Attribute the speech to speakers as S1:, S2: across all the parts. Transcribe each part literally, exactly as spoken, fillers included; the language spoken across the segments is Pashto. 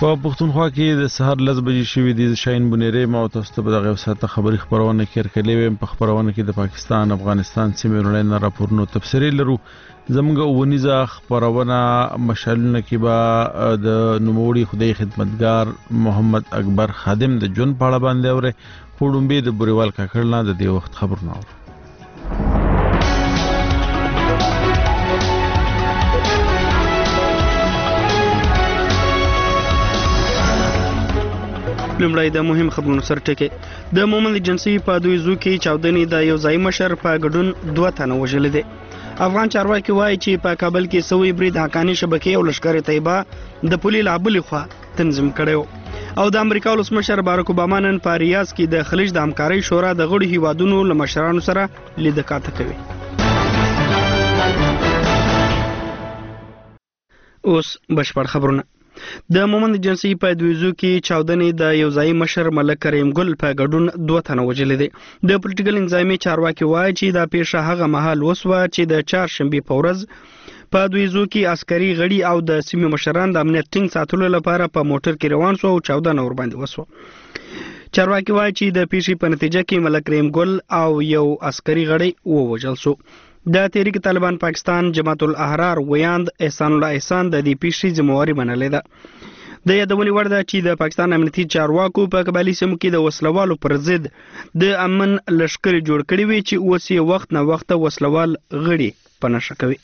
S1: په پښتونخوا کې د سهار لس بجې شوې دي. شاهین بنيري ما تاسو ته په دغه ساعت خبري خبرونه کې ورکړلې وم. په خبرونه کې د پاکستان افغانستان سیمې وړاندې راپورونو تفسیری لرو. زموږ ونیزه خبرونه مشالونه کې به د نوموړي خدای خدمتگار محمد اکبر خادم د جون په اړه باندې اوره خړومبي د بوريوال کاکړ نه د دې وخت خبرونه اورو.
S2: لومړی د مهم خبرونو سر ټکي د مومند جنسي په دویزو کې چاودنې د یو ځای مشر په ګډون دوه تنه وژل دي. افغان چارواکي وایي چې په کابل کې سوي برید حقاني شبکې او لشکر طیبه د پولي لابلې خوا تنظیم کړو. او د امریکا ولسمشر باراک اوباما نن په ریاض کې د خلیج د همکارۍ شورا د غړو هیوادونو له مشرانو سره لیدکاته کوي. اوس بشپړ خبرونه. د مومند جنسي په دویزو کې چاودنې د یو ځای مشر ملک کریم ګل په ګډون دوه تنه وژل دي. د پولیټیکل انزایمي چارواکي وایي چې دا پیښه هغه مهال وسوه چې د چهارشنبې په ورځ په دویزو کې عسکري غړي او د سیمې مشران د امنیت ټینګ ساتلو لپاره په موټر کې روان شو او چاودنه ور باندې وسوه. چارواکي وایي چې د پیښې په نتیجه کې ملک کریم ګل او یو عسکري غړی ووژل شو. د تحریک طالبان پاکستان جماعت الاحرار ویاند احسان الله احسان د دې پیښې ذمہواري منلې ده. د یادونې وړ ده چې د پاکستان امنیتي چارواکو په قبایلي سیمو کې د وسلوالو پر ضد د امن لشکرې جوړ کړي وي چې اوس یې وخت نه وخت وسلوال غړي په نښه کوي.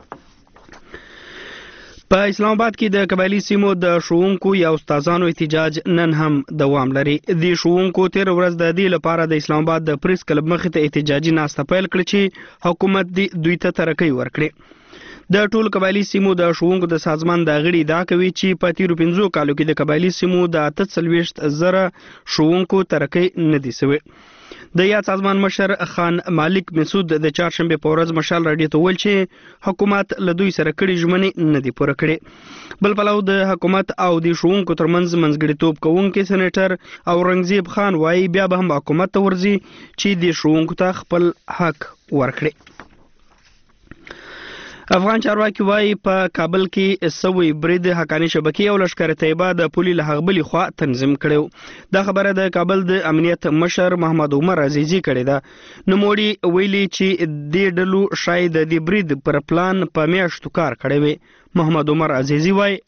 S2: په اسلام آباد کې د قبایلي سیمو د ښوونکو یا استادانو احتجاج نن هم دوام لري. د ښوونکو تیر ورځ د دې لپاره د اسلام آباد د پریس کلب مخې ته احتجاجي ناسته پیل کړ چې حکومت دوی ته ترقی ورکړي. د ټول قبایلي سیمو د ښوونکو د سازمان د غړي دا کوي چې په تیرو پنځو کالو کې د قبایلي سیمو د اته څلوېښت زره ښوونکو ترقی نه دي سوی. د یاد سازمان مشر خان مالک مسعود د چهارشنبې په ورځ مشال راډیو ته ویل چې حکومت له دوی سره کړي ژمنې نه دي پوره کړي. بل پلو د حکومت او د ښوونکو ترمنځ منځګړیتوب کوونکی سېنیټر اورنګزیب خان وایي بیا به هم حکومت ته ورځي چې د ښوونکو ته خپل حق ورکړي. افغان چارواکي وایي په کابل کې سوي برید حقاني شبکې او لشکر طیبه د پولي له هغبلې خوا تنظیم کړو. دا خبره د کابل د امنیت مشر محمد عمر عزیزي کړې ده. نوموړي ویلي چې دې ډلو شاید د دې برید پر پلان په میاشتو کار کړی وي. محمد عمر عزیزي وایي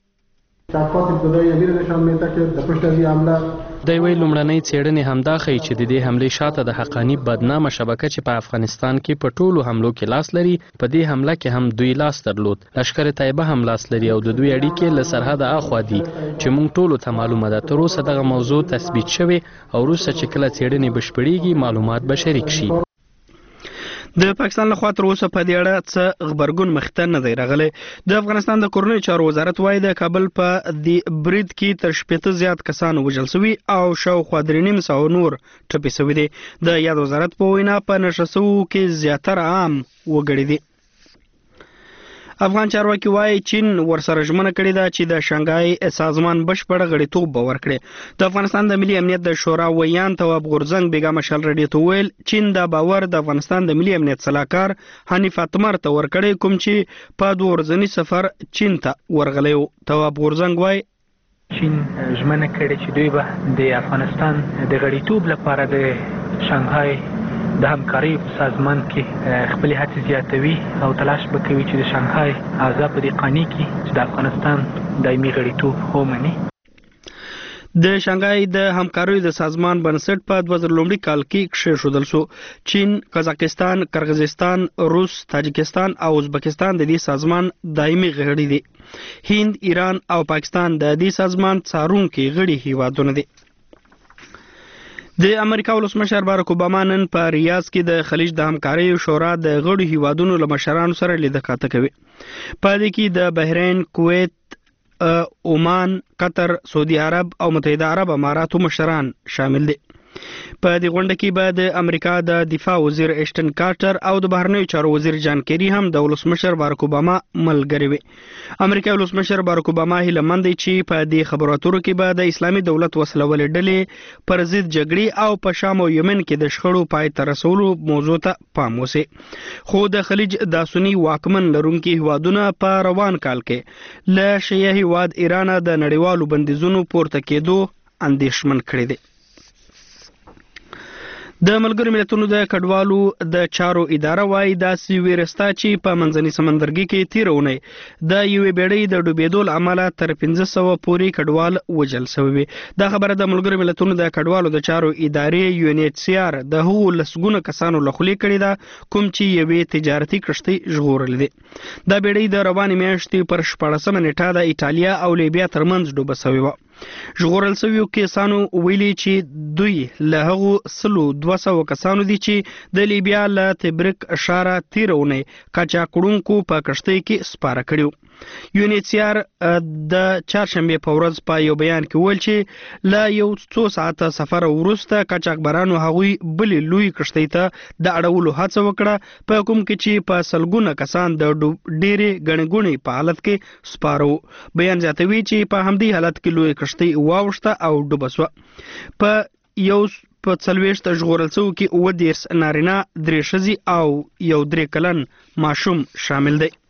S3: د یوې لومړنۍ څېړنې همدا ښیي چې د دې حملې شاته د حقاني بدنامه شبکه چې په افغانستان کې په ټولو حملو کې لاس لري په دې حمله کې هم دوی لاس درلود. لشکر طیبه هم لاس لري او د دوی اړیکې له سرحده اخوا دي چې موږ ټولو ته معلومه ده. تر اوسه دغه موضوع تثبیت شوی او وروسته چې کله څېړنې بشپړېږي معلومات به شریک شي.
S2: د پاکستان لخوا تر اوسه په دې اړه څه غبرګون مخته نه دی راغلی. د افغانستان د کورنیو چارو وزارت وایي د کابل په دې برید کې تر شپېته زیات کسان وژل شوي او شاوخوا درې نیم سوه نور ټپي شوي دي. د یاد وزارت په وینا په نشه شوو کې زیاتره عام وګړي دي. افغان چارواکي وایي چین ورسره ژمنه کړې ده چې د شانګهای سازمان بشپړ غړیتوب به ورکړي. د افغانستان د ملي امنیت د شورا ویان تواب غورځنګ بیګا مشال راډیو ته ویل چین دا باور د افغانستان د ملي امنیت صلاحکار حنیف اتمر ته ورکړی کوم چې په دوه ورځني سفر چین ته ورغلی و. تواب غورځنګ وایي
S4: چین ژمنه کړې چې دوی به د افغانستان د غړیتوب لپاره د شانګهای د همکارۍ په سازمان کې خپل هڅې زیاتوي او تلاش به کوي چې د شانګهای اعضا په دې قانع کړي چې د افغانستان دایمي غړیتوب ومني.
S2: د شانګهای د همکاریو د سازمان بنسټ په دوه زره لومړي کال کې کېښودل شو. چین، قزاقستان، قرغیزستان، روس، تاجکستان او ازبکستان د دې سازمان دایمي غړي دي. هند، ایران او پاکستان د دې سازمان څارونکي غړي هیوادونه دي. د امریکا ولسمشر باراک اوباما نن په ریاض کې د خلیج د همکارۍ شورا د غړو هیوادونو له مشرانو سره لیدکاته کوي. په دې کې د بحرین، کویت، عمان، قطر، سعودي عرب او متحده عرب اماراتو مشران شامل دي. په دې غونډه کې به د امریکا د دفاع وزیر ایشټن کارټر او د بهرنیو چارو وزیر جان کیری هم د ولسمشر بارک اوباما ملګري وي. امریکا ولسمشر بارک اوباما هیله مند دی چې په دې خبرو اترو کې به د اسلامي دولت وسلوالې ډلې پر ضد جګړې او په شام او یمن کې د شخړو پای ته رسولو موضوع ته پام وسی. خو د خلیج د سنی واکمن لرونکي هیوادونه په روان کال کې له شیعه هیواد ایران د نړیوالو بندیزونو پورته کېدو اندېښمن کړي دي. د ملګرو ملتونو د کډوالو د چارو اداره وايي داسې ویرستا چې په منځني سمندرګي کې تیر اونۍ د یوې بیړۍ د ډوبېدو له امله تر پنځه سوه پورې کډوال وژل شوي. دا خبره د ملګرو ملتونو د کډوالو د چارو ادارې یو ان ایچ سی آر د هغو لسګونه کسانو له خولې کړې ده کوم چې یوې تجارتي کښتۍ ژغورلې دي. دا بیړۍ د روانې میاشتې پر شپاړسمه نیټه د ایټالیا او لیبیا ترمنځ ډوبه شوې وه. ژغورل شویو کسانو ویلي چې دوی له هغو سلو دوه سوه کسانو دي چې د لیبیا له تبریک ښاره تېره اونۍ قاچاقړونکو په کښتۍ کې سپاره کړي. یو ان ایچ سی آر د چهارشنبې په ورځ په یو بیان کې وویل چې له یو څو ساعته سفر وروسته قاچاقبرانو هغوی بلې لوی کښتۍ ته د اړولو هڅه وکړه په کوم کې چې په سلګونه کسان د ډېرې ګڼې ګوڼې په حالت کې سپاره وو. بیان زیاتوي چې په همدې حالت کې لوی کښتۍ واوښته او ډوبه شوه. په یو په څلوېښت ژغورل شوو کې اووه دېرش نارینه، درې ښځې او یو درې کلن ماشوم شامل دی.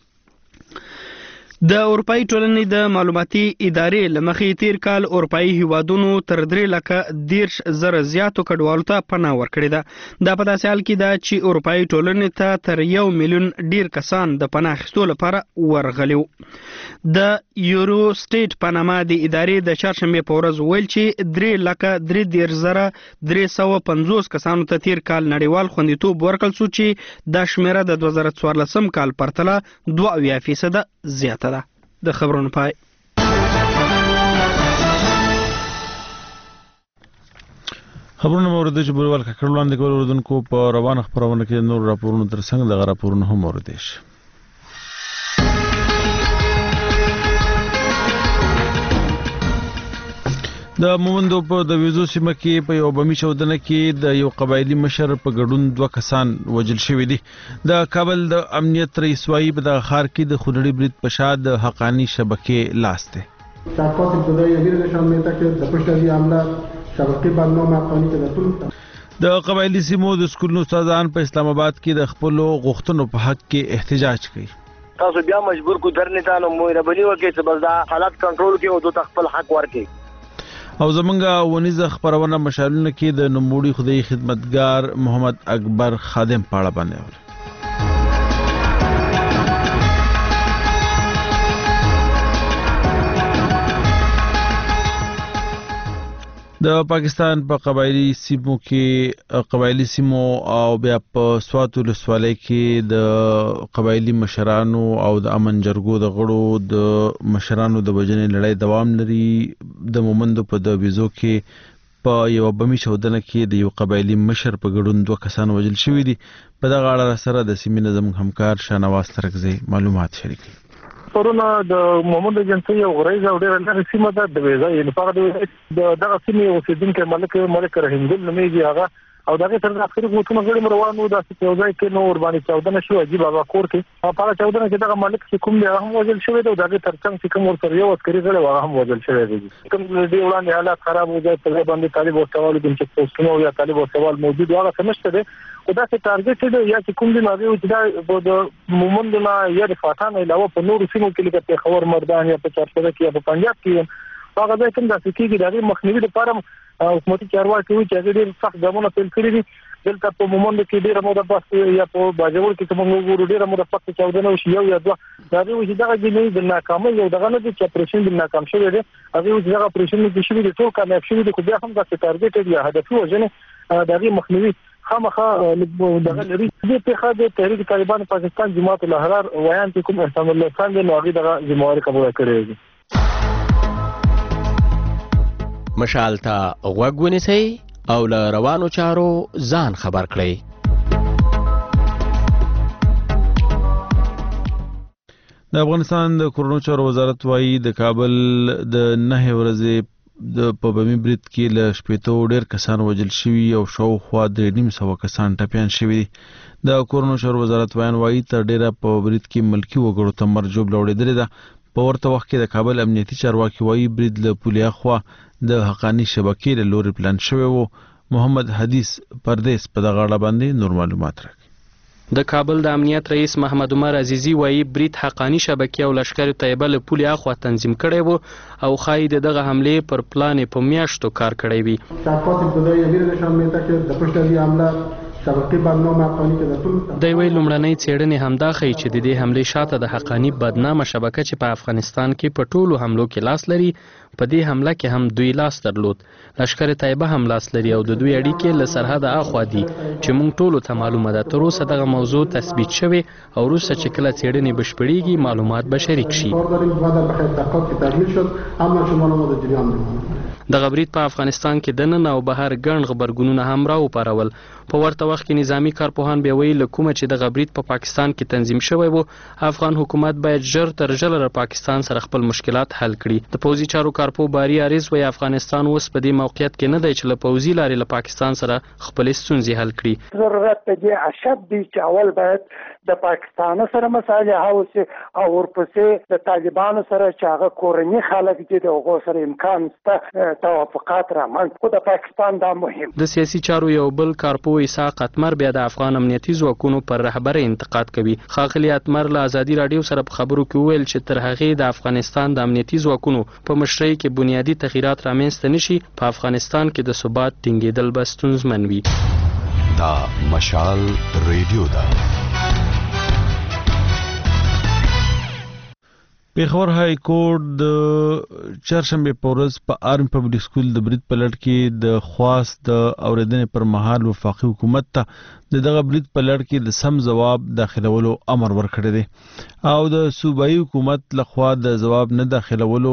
S2: د اروپایي ټولنې د معلوماتي ادارې له مخې تیر کال اروپایي هیوادونو تر درې لکه دېرش زره زیاتو کډوالو ته پناه ورکړې ده. دا په داسې حال کې ده چې اروپایي ټولنې ته تر یو میلیون ډیر کسان د پناه اخیستو لپاره ورغلي وو. د یورو سټیټ پاناما د ادارې د چهارشنبې په ورځ ویل چې درې لکه درې دېرش زره درې سوه پنځوس کسانو ته تیر کال نړیوال خوندیتوب ورکړل شو چې دا شمیره د دوه زره څوارلسم کال پرتله دوه اویا فیصده زیاته ده. د خبرونو پای.
S1: خبرونه مورد چې بوروال ککړ وړاندې کول اوردونکو په روانه خبرونه کې نور راپورونه تر څنګ دغه راپورونه هم مورد شي. د مومندو په د ویزو سیمه کې په یو بمي چاودنه کې د یو قبایلي مشر په ګډون دوه کسان وژل شوي دي. د کابل د امنیت رئیس وايي په دغه ښار کې د خونړي برید په شا د حقاني شبکې لاس دی.
S5: تحقیقات ابتدایی نتیجه نشان میده که در پشت از این حمله شبکه بدنام حقانی که در طول
S1: د قبایلي سیمو د سکولونو استادان په اسلام آباد کې د خپلو غوښتنو په حق کې احتجاج کوي.
S6: تاسو بیا مجبور کو درنه تانو مهرباني وکړئ چې بس دا حالات کنټرول کړئ او د خپل حق ورکړئ.
S1: او زمونږه ونیزه خبرونه مشالونه کې د نوموړي خدای خدمتګار محمد اکبر خادم پاړه باندې اوري. د پاکستان په قبایلی سیمو کې قبایلی سیمو او بیا په سوات ولسوالۍ کې د قبایلی مشرانو او د امن جرګو د غړو د مشرانو د وجنې لړۍ دوام لري. د مومندو په د ویزو کې په یو بمي چاودنه کې د یو قبایلی مشر په ګډون دوه کسان وژل شوي دي. په دغه اړه سره د سیمې نظم همکار شاهنواز ترکزی معلومات شریکوي.
S7: پرونه د مومند ایجنسی یو غریزه او ډېر لږه سیمه ده د ویزا یې لپاره د دغه سیمې اوسېدونکي ملک ملک رحیم ګل نومېږي هغه او دغه تر اخري غوښتنه غړي روانو د سیاوځای کې نو ور باندې چاودنه شو عجیب هغه کور کې په اړه چاودنه کې دغه ملک چې کوم دی هغه هم وژل شوی دی او دغه ترڅنګ چې کوم ورته یو عسکري غړي هغه هم وژل شوی دی. کوم دې وړاندې حالات خراب وځي په باندې طالب او سوال د چې پوسټونو یا طالب او سوال موجود هغه سمشته دی او دا چې ټارګټ دی یا چې کوم دی نو چې د مومند نه یا د فاتحه علاوه په نورو سیمو کې لکه په خبر مردان یا په چارپره کې یا په پنجاب کې هغه ځای کوم د سکیږي د مخنیوي لپاره حکومتي چارواکي وي چې ډېر سخت ګامونه پیل کړي دي. دلته په مومند کې ډېر موده پس یا په باجوړ کې کوم وګورو ډېر موده پس چاودنه وشي یو یا دوه دا به وشي دغه جنې د ناکامۍ یو دغه نه چې اپریشن د ناکام شوی دی هغه وشي دغه اپریشن د شوی دی ټول کامیاب شوی دی خو بیا هم د ټارګټ یا هدف وژنه دغه مخنیوي خامخا دغه لري. د اتحاد تحریک طالبان پاکستان جماعت الاحرار ویان کې کوم احسان الله خان د نوغي دغه ذمہواری قبول کړی دی.
S8: مشال ته غوږ ونیسئ او له روانو چارو ځان خبر کړئ.
S1: د افغانستان د کورونو چارو وزارت وايي د کابل د نه ورځې د په بمی برید کې له شپېتو ډېر کسان وژل شوي او شاوخوا درې نیم سوه کسان ټپیان شوي دي. د کورونو شهر وزارت ویان وایي تر ډېره په برید کې ملکي وګړو ته مرګ ژوبله وړېدلې ده. په ورته وخت کې د کابل امنیتي چارواکي وایي برید له پولې اخوا د حقاني شبکې له لورې پلان شوی و. محمد حدیث پردیس په دغه اړه باندې نور معلومات راکړي.
S3: د کابل د امنیت رئیس محمد عمر عزیزی وایي برید حقانی شبکې او لشکر طیبه له پولې اخوا تنظیم کړی و او ښایي د دغه حملې پر پلان په میاشتو کار کړی وي.
S5: شاکات ابتدایی یوې نشان میته کې د پشتوي حمله شبکې بدنامه افغاني کې د ټول
S3: د یوې لومړنۍ څېړنې همدا ښیي چې د دې حملې شاته د حقانی بدنامه شبکه چې په افغانستان کې په ټولو حملو کې لاس لري په دې حمله کې هم دوی لاس درلود. لشکر طیبه هم لاس لري او د دوی اړیکې له سرحده اخوا دي چې موږ ټولو ته معلومه ده. تر اوسه دغه موضوع تثبیت شوی او وروسته چې کله څېړنې بشپړېږي معلومات به شریک شي. دغه برید په افغانستان کې دننه او بهر ګڼ غبرګونونه هم راوپارول. په ورته وخت کې نظامي کارپوهان بیا وایي له کومه چې دغه برید په پاکستان کې تنظیم شوی و افغان حکومت باید ژر تر ژره له پاکستان سره خپل مشکلات حل کړي. د پوځي چارو کارپو باري عریض وایي افغانستان اوس په دې موقعیت کې نه دی چې له پوځي لارې له پاکستان سره خپلې ستونزې حل کړي.
S9: ضرورت په دې اشد دی چې اول باید د پاکستان سره مسایل هاوسي او ورپسې د طالبانو سره چې هغه کورني خلک دي د هغو سره امکان شته توافقات رامنځته خو د پاکستان دا مهم.
S3: د سیاسي چارو یو بل کارپو اسحاق اتمر بیا د افغان امنیتي ځواکونو پر رهبرۍ انتقاد کوي. ښاغلي اتمر له ازادي راډیو سره په خبرو کې وویل چې تر هغې د افغانستان د امنیتي ځواکونو په مشرۍ کې بنیادي تغییرات رامنځته نشي په افغانستان کې د ثبات ټینګېدل به ستونزمن وي.
S10: دا مشال ریډیو ده.
S1: پیښور های کورټ د چهارشنبه په ورځ په آرمي پبلک سکول د برید په لړ کې د خواست د اورېدنې پر مهال وفاقي حکومت ته د دغه برید په لړ کې د سم ځواب داخلولو امر ورکړی دی او د صوبایي حکومت لخوا د ځواب نه داخلولو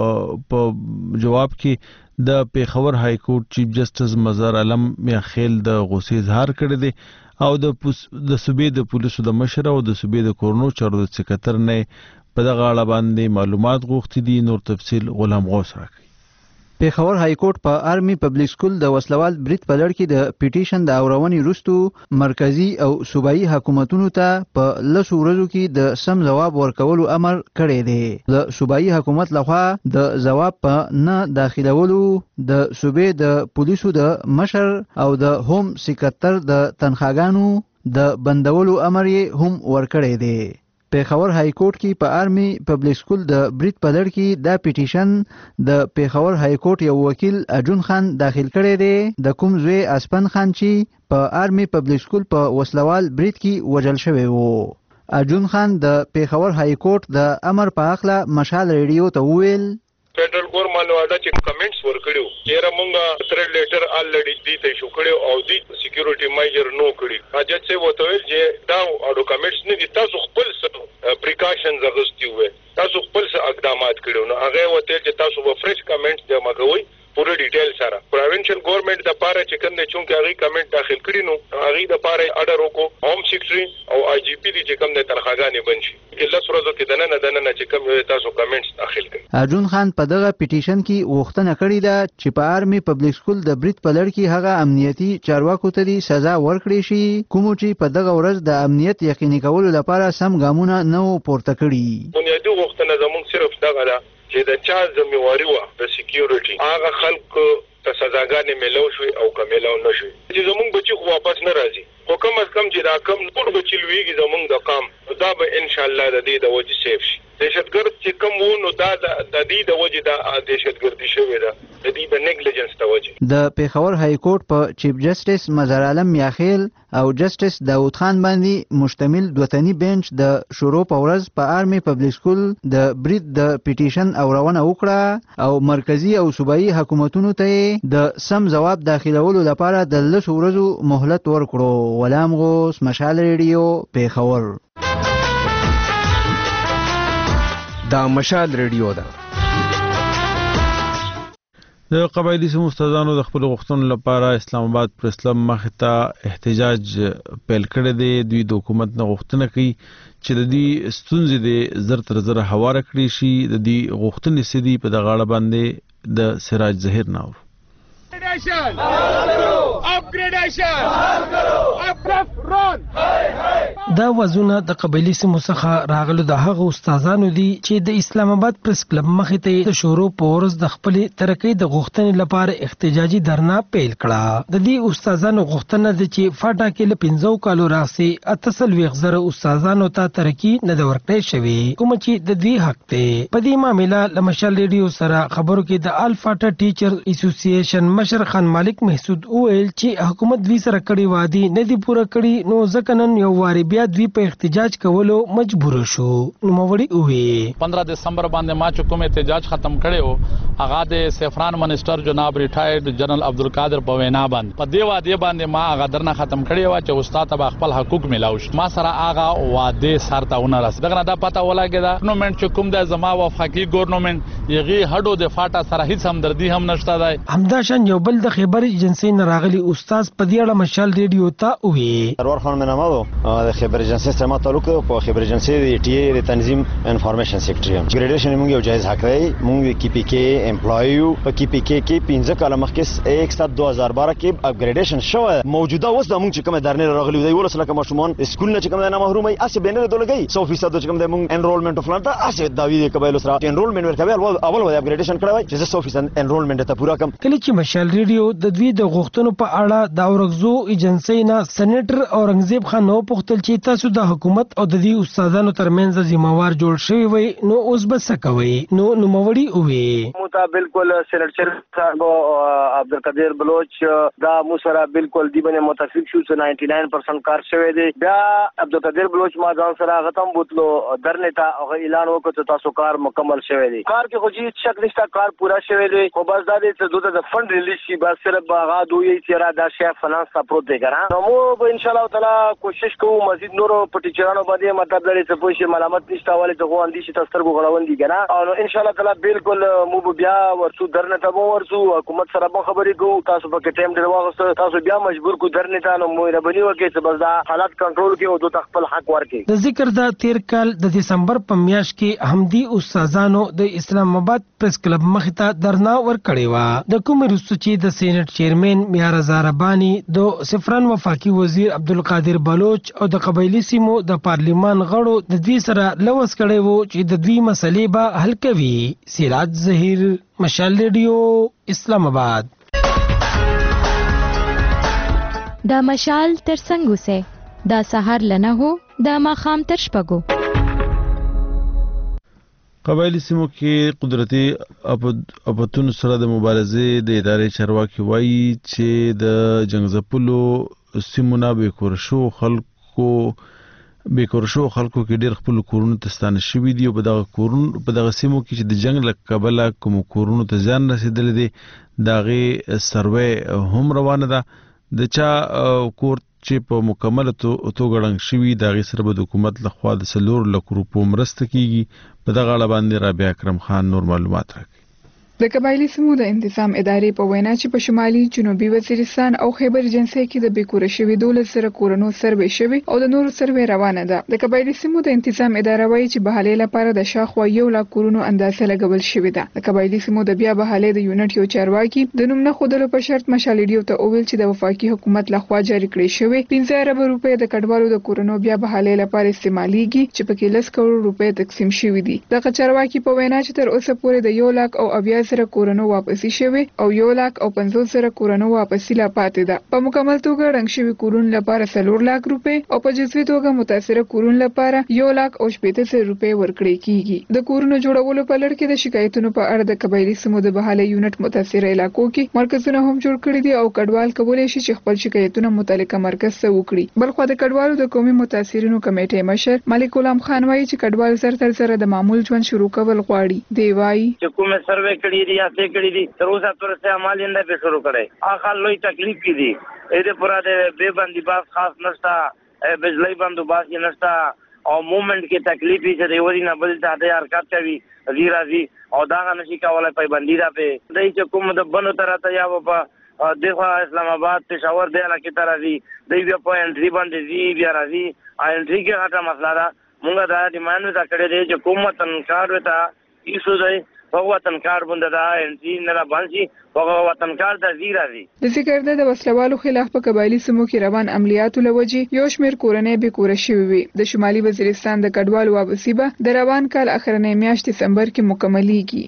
S1: په جواب کې د پیښور های کورټ چیف جسټس مظهر عالم میاخیل د غوسې اظهار کړی دی او د د صوبې د پولیسو د مشر او د صوبې د کورونو چارو د سکرټر نه په دغه اړه باندې معلومات غوښتي دي. نور تفصیل غلام غوث راکړي.
S11: پیښور های کورټ په آرمي پبلک سکول د وسلوال برید په لړ کې د پیټیشن د اورونې وروسته مرکزی او صوبایي حکومتونو ته په لسو ورځو کې د سم ځواب ورکولو امر کړی دی. د صوبایي حکومت لخوا د ځواب په نه داخلولو د صوبې د پولیسو د مشر او د هوم سکرټر د تنخواګانو د بندولو امر یې هم ورکړی دی. پیښور های کورټ کې په آرمي پبلک سکول د برید په لړ کې دا پیټیشن د پیښور های کورټ یو وکیل اجون خان داخل کړی دی د کوم زوی اسپن خان چې په آرمي پبلک سکول په وسلوال برید کې وژل شوی و. اجون خان د پیښور های کورټ د امر په اړه مشال ریډیو ته وویل
S12: فدرال ګورنمنت واده چې کمنټس ورکړو چیرې مونږه تھریډ لیټر الریډي دي ته شو کړو او دي سکیورټي میجر نو کړی اجازه څه وته ویل چې دا ډاکومېنټس نه دي تاسو خپل څه پریکاشنز اغوستي وي تاسو خپل څه اقدامات کړو نو هغه وته چې تاسو به فرش کمنټس جمع کوئ پوره ډیټیل سره پروینشل ګورنمنت د پاره چې کنده چونکه هغه کمنټ داخل کړي نو هغه د پاره اډر وکړو هوم سیکریټري او آی جی پی دي چې کوم د تنخواګانې بنشي کله سورزو کې دنه دنه چې کوم تاسو کمنټس داخل کړئ.
S11: اجون خان په دغه پیټیشن کې وغوښتنه کړې ده چې په آرمي پبلک سکول د برید په لړ کې هغه امنیتي چارواکو ته سزا ورکړي شي کوم چې په دغه ورځ د امنیت یقیني کولو لپاره سم ګامونه نه پورته کړي.
S12: بنیادی وغوښتنه زموږ صرف دغه ده چې د چا ذمہواری و د سکیورټي هغه خلک ته سزاګانې ملو شوي او کملو نشوي چې زموږ بچي خو واپس نه راځي خو کم از کم چې دا کم ټول بچي لویږي زموږ د قام دا به ان شاء الله د دې د وجې سیف شي. دهشتګرد چې کم وو نو دا د دې د وجې دا دهشتګردي شوې ده د دې د نیګلیجنس د وجې.
S11: د پیښور های کورټ په چیف جسټس مظهر عالم میاخیل او جسټس داود خان باندې مشتمل دوتنی بنچ د شروع په ورځ په آرمي پبلک سکول د برید د پیټیشن اورونه وکړه او مرکزی او صوبایي حکومتونو ته د سم ځواب داخلولو لپاره د لسو ورځو مهلت ورکړو. غلام غوث مشال ریډیو پیښور.
S10: دا مشال ریډیو ده.
S1: د قبایلی سیمو استادانو د خپل غوښتنو لپاره اسلام آباد پر اسلام مخې ته احتجاج پیل کړی دی. دوی د حکومت نه غوښتنه کوي چې د دې ستونزې د زر تر زر هواره کړی شي. د دې غوښتنې سدي په دغه اړه باندې د سراج ظهیر ناور.
S13: دا وزونه د قبایلی سیمو څخه راغلو د هغه استادانو دي چې د اسلام آباد پریس کلب مخې ته د شورو په ورځ د خپل ترقۍ د غوښتنې لپاره احتجاجي درنا پیل کړه. د دې استادانو غوښتنه ده چې فاټا کې له پنځو کالو راځي اتصل وغزره استادانو ته ترقی نه د ورکړې شوی کوم چې د دې حق ته په دې معاملې له مشال ریډیو سره خبرو کې د الفاټا ټیچر اسوسییشن مشر خان مالک محسود وویل چې حکومت دوی سره کړي وادي نه دی پوره کړي نو ځکه نن یو واری بیا دوی په احتجاج کولو مجبور شو. نو موړي وی
S14: پندرہ دسمبر باندې ما چې کوم احتجاج ختم کړو هغه د سیفران منسٹر جناب ریټایرډ جنرال عبدالقادر په وینا باندې په دی وادي باندې ما هغه درنه ختم کړی و چې استاد ته خپل حقوق ملاو شي. ما سره هغه وعده سرتاونه راس دغه دا پته ولاګه دا ګورنمنت چې کوم د زما وفاقي ګورنمنت یغي هډو د فاټا سره هیڅ همدردی هم نشته دی.
S13: همداشان یو بل د خبر ایجنسی نه راغلی استاد په دې اړه مشال ریډیو ته وی
S15: سرور خان منامو د خبر ایجنسی سره ما تعلق په خبر ایجنسی د ټي ای د تنظیم انفارمیشن سیکریټری ام ګریډیشن موږ یو جایز حق دی. موږ کی پی کې امپلوي یو په کی پی کې کې پنځه کاله مخکې یک سات دو هزار بارہ کې اپګریډیشن شو. موجوده اوس د موږ چې کوم درنه راغلی دی ولس لکه ماشومان اسکول نه چې کوم نه محرومي اسه بینه دولګي سو فیصد چې کوم د موږ انرولمنت فلان ته اسه دا وی قبایل سره انرولمنت ورکوي اول ول اپګریډیشن کړوي چې سو فیصد انرولمنت ته پورا کم.
S13: کله چې مشال ریډیو د دوی د غوښتنو په اړه د اورغزو ایجنسی نه سېنیټر اورنګزیب خان نو پوښتل چې تاسو د حکومت او د دې استادانو ترمنځ ذمہوار جوړ شوی وي نو اوس به څه کوي. نو نو موړي وی
S6: مو بالکل سېنیټر صاحب عبدالقادر بلوچ دا مو سره بالکل دی باندې متفق شو چې نائنٹی نائن پرسنٹ کار شوی دی. بیا عبدالقادر بلوچ ما ځان سره ختم بوتلو درنه تا اعلان وکړ چې تاسو کار مکمل شوی دی. کار کې خو هیڅ شک نشته کار پورا شوی دی خو بس دا دې چې د فند ریلیز شي بس صرف هغه دوی چې را دا شیف فنانس سپورټ دی ګرا. نو مو به ان شاء الله تعالی کوشش کوو مزید نورو پټیچرانو باندې مطلب لري چې پوښي ملامت نشته والے ته غو اندي شي تاسو غړوند دي ګرا. او ان شاء الله تعالی بالکل مو بیا ورسو درنه ته مو ورسو حکومت سره به خبرې کوو تاسو په ټیم ډیر واغسته تاسو بیا مجبور کو درنه ته نو مو ربني وکړي چې بس دا حالات کنټرول کې او د خپل حق ورکړي.
S13: د ذکر دا تیر کال د دسمبر په میاشت کې همدی استادانو د اسلام آباد پریس کلب مخې ته درنا ورکړې و. د کوم رسو چې د سېنات چیرمن میار زاربانی د سفران وفاقي وزیر عبدالقادر بلوچ او د قبایلی سیمو د پارلیمان غړو د دوی سره لوس کړي وو چې د دوی مسلې به حل کوي. سراج ظهیر مشال ریډیو اسلام آباد.
S16: دا مشال تر څنګه سه دا سحر لنه هو دا ماخام تر شپګو.
S1: قبایلی سیمو کې قدرتي اپتون سره د مبارزې د ادارې چارواکي وایي چې د جنگزپلو سیمونه به کورشو خلکو به کورشو خلکو کې ډېر خپل کورونو ته ستانه شوي دي او په دغه کورونو په دغه سیمو کې چې د جنگ له کبله کوم کورونو ته ځان رسیدلې دي دغه سروې هم روانه ده. د چا کور چې په مکمله توګه ړنګ شوي د هغې سره به د حکومت لخوا د څلور لکو روپو مرسته کیږي. په دغه اړه باندې رابعه اکرم خان نور معلومات راکړي.
S17: د قبایلی سیمو د انتظام ادارې په وینا چې په شمالي جنوبي وزیرستان او خیبر جنسي کې د بیکوره شوي دولس زره کورونو سروې شوي او د نورو سروې روانه ده. د قبایلی سیمو د انتظام اداره وایي چې بحالې لپاره د شاخوا یو لاک کورونو اندازه لګول شوې ده. د قبایلی سیمو د بیا بحالې د یونټ یو چارواکي د نوم نه ښودلو په شرط مشال ریډیو ته وویل چې د وفاقي حکومت لخوا جاري کړې شوې پنځه اربه روپۍ د کډوالو د کورونو بیا بحالې لپاره استعمالېږي چې پکې لس کروڑ روپۍ تقسیم شوي دي. دغه چارواکي په وینا چې تر اوسه پورې د یو لاک او اویا زره کورونو واپس شوی او یو لاک او پنځوس زره کورونو واپسی لا پاتې ده. په مکمل توګه رنګ شوی کورونو لپاره څلور لاک روپۍ او په جزوي توګه متاثره کورونو لپاره یو لاک او شپږ زره روپۍ ورکړې کیږي. د کورونو جوړولو په لړ کې د شکایتونو په اړه د قبایلی سیمو د بحاله یونټ متاثره علاقو کې مرکزونه هم جوړ کړي دي او کډوال کولای شي چې خپل شکایتونه متعلقه مرکز ته وکړي. بلخو د کډوالو د قومي متاثرینو کمیټې مشر ملک غلام خان وایي چې کډوال زر تر زر د معمول ژوند شروع کول غواړي. دی وایي
S18: چې کومه سروې کړي دي یا څه کړي دي تر اوسه ترڅه عمل یې نه شروع کړي. هغه لوی تکلیف کې دي اې پورا د بے بندي باز خاص نشتا بجلی بندوباس یې نشتا او موومنت کې تکلیف یې چې وری نه بل ته د حرکت کوي زیرا زی او دا نشي کولای پابندی را په دای چې کوم د بنو ترته یا په دغه اسلام آباد پېښور د علاقې تر راځي د بیا په انټری باندې زی بیا راځي انټری کې غټه مسله ده. موږ دا ډیماند وکړه چې کومه تنکار وتا ایسو دی په وطنکار باندې دا انټری نه باندې په وطنکار د زیرا دي
S17: د ذکر د وسلوالو خلاف په قبایلی سیمو کې روان عملیاتو لوجې یو شمېر کورنۍ به کور شوي وي. د شمالي وزیرستان د کډوالو وابسیبه د روان کال اخرنۍ میاشت دسمبر کې مکملېږي.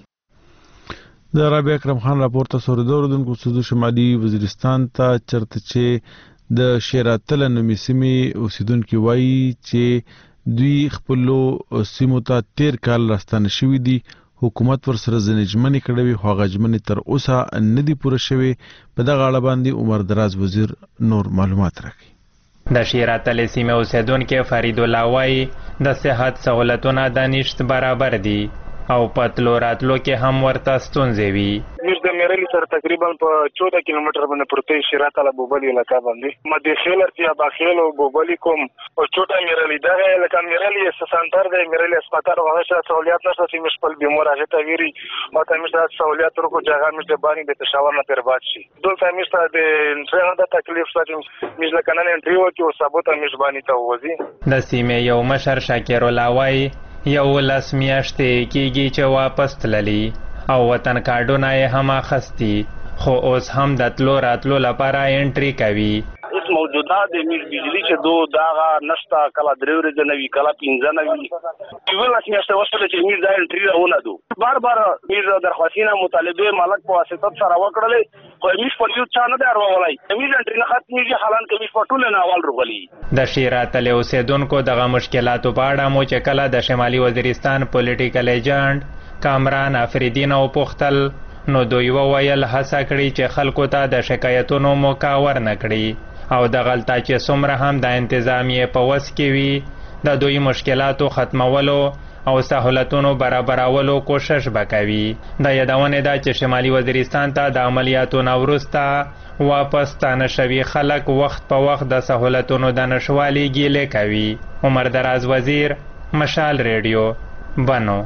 S1: د رابعه اکرم خان راپور ته سوریدور دونکو سودو شمالي وزیرستان ته چرته چې د شیراتل نومي سیمې اوسیدونکو وایي چې دوی خپلو سیمو ته تیر کال راستانه شوي دي. حکومت ور سره ځنې ژمنې کړې وي خو هغه ژمنې تر اوسه نه دي پوره شوې. په دغه اړه باندې عمر دراز وزیر نور معلومات راکړي.
S19: د شیراتل سیمې اوسیدونکو فرید الله وایي د صحت سہولتونه د نشت برابر دي او پتلو راتلو کې هم ورته ستونزې وي.
S7: موږ د میرلی سره تقریبا په چودہ کیلومتر باندې پروتې شیراتل بوبلی علاقہ باندې مدې خیل ارتیا باخیل او بوبلی کوم او چوټا میرلی دا علاقہ میرلی سنټر د میرلی هسپتال هغه سہولیات نشته چې مش په بیمار هغه ته ویری ماته مش سہولیات ورکو ځای مش د باندې د تشاور نه پر باد شي دلته مش د انټرنیټ د تکلیف سره مش لکنه انټریو کې او ثبوت مش باندې ته وځي.
S19: د سیمې یو مشر شاکر الله وایي یو لس میاشتې کېږي چې واپس تللی او وطن کارډونه یې هم اخیستي خو اوس هم د تلو راتلو لپاره انټري کوي.
S20: اوس موجوده د میز بجلی چې دو داغه نشته کله درې ورځې نه وي کله پنځه نه وي یو لاس میاشتې وسله چې میز دا انټري راونه دو بار بار میز درخواستونه مطالبه مالک په واسطه سره وکړلې خو میز په یو چا نه دی اړولای میز انټري نه ختمېږي حالان کې میز په ټول نه اول رغلي.
S19: د شیراتل اوسیدونکو دغه مشکلاتو په اړه مو چې کله د شمالي وزیرستان پولیټیکل ایجنټ کامران افریدین او پختل نو دوی وویل هڅه کړي چې خلکو ته د شکایتونو مکاور نه کړي او د غلطه چې څومره هم د انتظامیې په وس کې وي د دوی مشکلاتو ختمولو او سہولتونو برابرولو کوشش وکوي. د یادونه ده چې شمالي وزیرستان ته د عملیاتو نه وروسته واپس ستانه شوي خلک وخت په وخت د سہولتونو د نشوالي ګیلې کوي. عمر دراز وزیر مشال ریډیو بنو.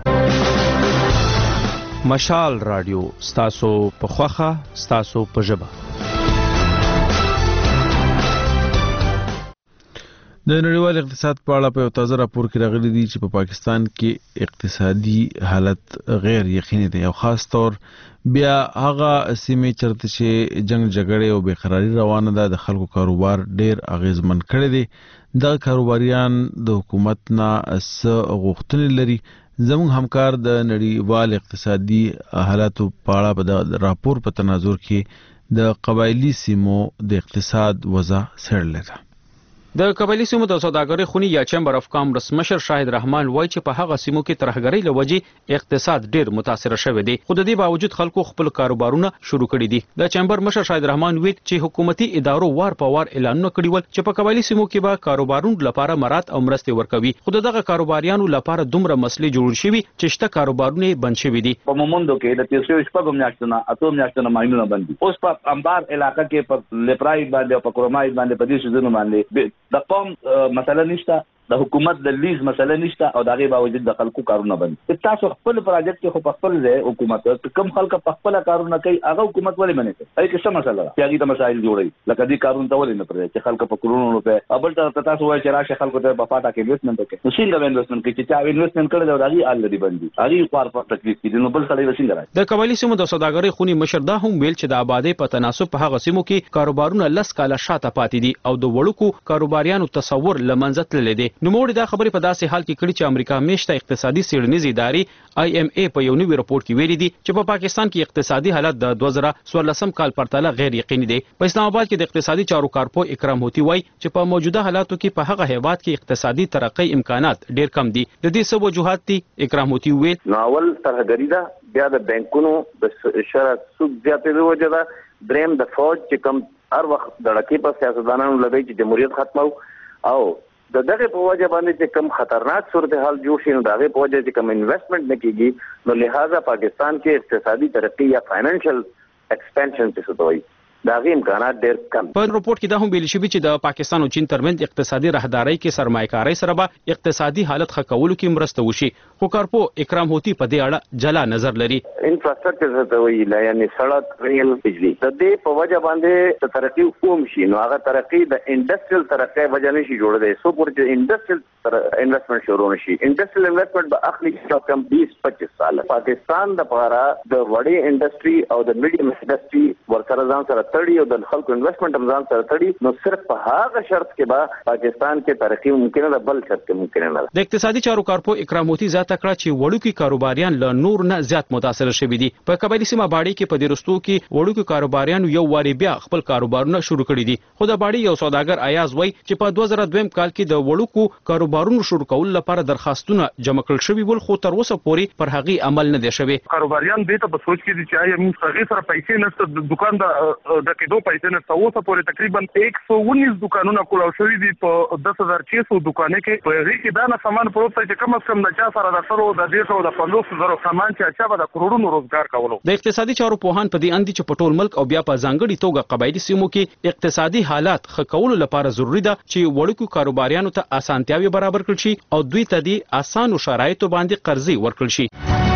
S21: مشال رادیو ستاسو په خوخه ستاسو په ژبه.
S1: د نړیوال اقتصاد په اړه په یو تازه راپور کې راغلي دي چې په پا پاکستان کې اقتصادي حالت غیر یقیني دی او خاص طور بیا هغه سیمې چرته چې جنگ جګړې او بیقراری روانه ده د خلکو کاروبار ډیر اغیزمن کړی دی. د کاروباریان د حکومت نه څه غوښتنې لري. زموږ همکار د نړیوال اقتصادي حالاتو په اړه په د راپور په تناظر کې د قبایلی سیمو د اقتصاد وضع څېړلې ده.
S22: د قبایلی سیمو د سوداګرۍ خونی یا چیمبر اف کامرس مشر شاهد رحمان وایي چې په هغه سیمو کې ترهګرۍ لوجې اقتصاد ډیر متاثر شوی دی خو د دې باوجود خلکو خپل کاروبارونه شروع کړي دي. د چیمبر مشر شاهد رحمان ویل چې حکومتي ادارو وار په وار اعلانونه کړي ول چې په قبایلی سیمو کې به کاروبارونو لپاره مراد او مرستې ورکوي خو دغه کاروباریانو لپاره دومره مسلې جوړ شوي چې شته کاروبارونه بند شوي دي.
S23: په مومندو کې د تیسو شپږم میاشتونه اته میاشتونه ماینونه بند دي. اوس په انبار علاقې کې په لپرای باندې او په کرومای باندې په دې شذونو باندې د قوم مسله نشته د حکومت د لیز مسله نشته او دغه باوجود د خلکو کارونه بند. تاسو خپل پروجیکټ کې خو په خپل ځای حکومت کم خلک په خپل کارونه کوي هغه حکومت ولې منې کوي؟ هغه څه مسله ده؟ هغه د مسایل جوړي لکه دې کارونه ته ولې نه پرې چې خلک په کرونو روپے ابل ته تاسو وایي چې راشه خلکو ته په پاټه کې انویسټمنټ وکړي. نو څنګه انویسټمنټ کوي چې چا انویسټمنټ کړی دا هغه الریډي بندي هغه خور په تکلیف کې نو بل سړی وسنګ راځي.
S22: د قبایلی سیمو د سوداګرۍ خونی مشر دا هم ویل چې د آبادی په تناسب په هغه سیمو کې کاروبارونه لس کاله شاته پاتې دي او د وړوکو کاروباریانو تصور لمنځه تللی دی. نو موږ دا خبرې په داسې حال کې کړي چې امریکا میشته اقتصادي څېړنیزې ادارې آی ایم ای په یو نوي راپور کې ویلي دي چې په پا پاکستان کې اقتصادي حالت د دوه زره څوارلسم کال پرتله غیر یقیني دی. په اسلام آباد کې د اقتصادي چارو کارپو اکرام هوتی وایي چې په موجوده حالاتو کې په هغه هیواد کې اقتصادي ترقۍ امکانات ډیر کم دي. د دې څه وجوهات دي؟ اکرام هوتی ویل
S6: ناول ترهګری ده بیا د بانکونو د شرط سود زیاتې وجه ده دریم د فوج چې کم هر وخت دړکې په سیاستدانانو لګي چې جمهوریت ختمو او د دغه په وجه باندې چې کم خطرناک صورتحال جوړ شي نو دغه په وجه چې کم انویسټمنٹ نه کیږي نو لہذا پاکستان کې اقتصادي ترقی یا فائنانشل ایکسپانشن څه ته وایي دا غي امکانات ډېر کم.
S22: په رپورت کې دا هم ویل شوی چې د پاکستان او چین ترمنځ اقتصادي راهداري کې سرمایه‌کاري سره به اقتصادي حالت ښه کولو کې مرسته وشي. خو کارپو اکرام هوتی په دې اړه جلا نظر لري.
S6: انفراستراکچر ته ویل یعنی سړک ریل بجلی د دې په وجه باندې ترقی کوم شي نو هغه ترقی د انډستریل ترقی وجه نشي جوړېدای. سو پر چې انډستریل انویسټمنټ شروع نشي انډستریل انویسټمنٹ به اخلي کم بیس پچیس سال. پاکستان د لپاره د وړې انډستری او د میډیم انډستری ورسره ځان سره تړي او د خلکو انویسټمنټ هم ځان سره تړي نو صرف په هغه شرط کې به پاکستان کې ترقی ممکن نه بل شرط کې ممکن نه.
S22: د اقتصادي چارو کارپو اکرام هوتی ذات کړه چې وړوکی کاروباریان له نور نه زیات متاثر شوي دي. په قبایلی سیمه باډي کې په دې رستو کې وړوکی کاروباریان یو واری بیا خپل کاروبارونه شروع کړي دي. خو د باډي یو سوداګر ایاز وای چې په دوه زره دوه کال کې د وړوکو کاروبارونو شروع کول لپاره درخواستونه جمع کړل شوي ول خو تر اوسه پورې پر هغه عمل نه دی شوی.
S7: کاروباریان دې ته په سوچ کې دي چې آیا موږ هغه سره پیسې نشته د دکان د د کېدو پیسې نشته. اوسه پورې تقریبا ایک سو انیس دکانونه کولاو شوي دي په دس هزار چھ سو دکانې کې. په هغه کې دا نه سامان پروت چې کم از کم د چا سره د سرو د ډېر سو د پنځوس زره سامان چې اچا به د کروڑونو روزګار کولو.
S22: د اقتصادي چارو پوهان په دې اندي چې په ټول ملک او بیا په ځانګړي توګه قبایلی سیمو کې اقتصادي حالات ښه کولو لپاره ضروری ده چې وړوکو کاروباریانو ته اسانتیاوي برابر کړي شي او دوی ته د اسانو شرایطو باندې قرضې ورکړل شي.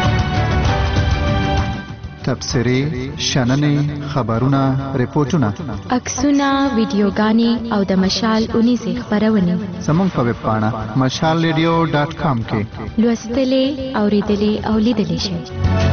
S11: تبصرې، شننې، خبرونه، ریپورتونه،
S16: عکسونه، ویډیوګانې او د مشال اونیزې خبرونه
S11: زموږ په ویب پاڼه مشال ریډیو ډاټ کام کې
S16: لوستلې، اوریدلې او لیدلې شئ.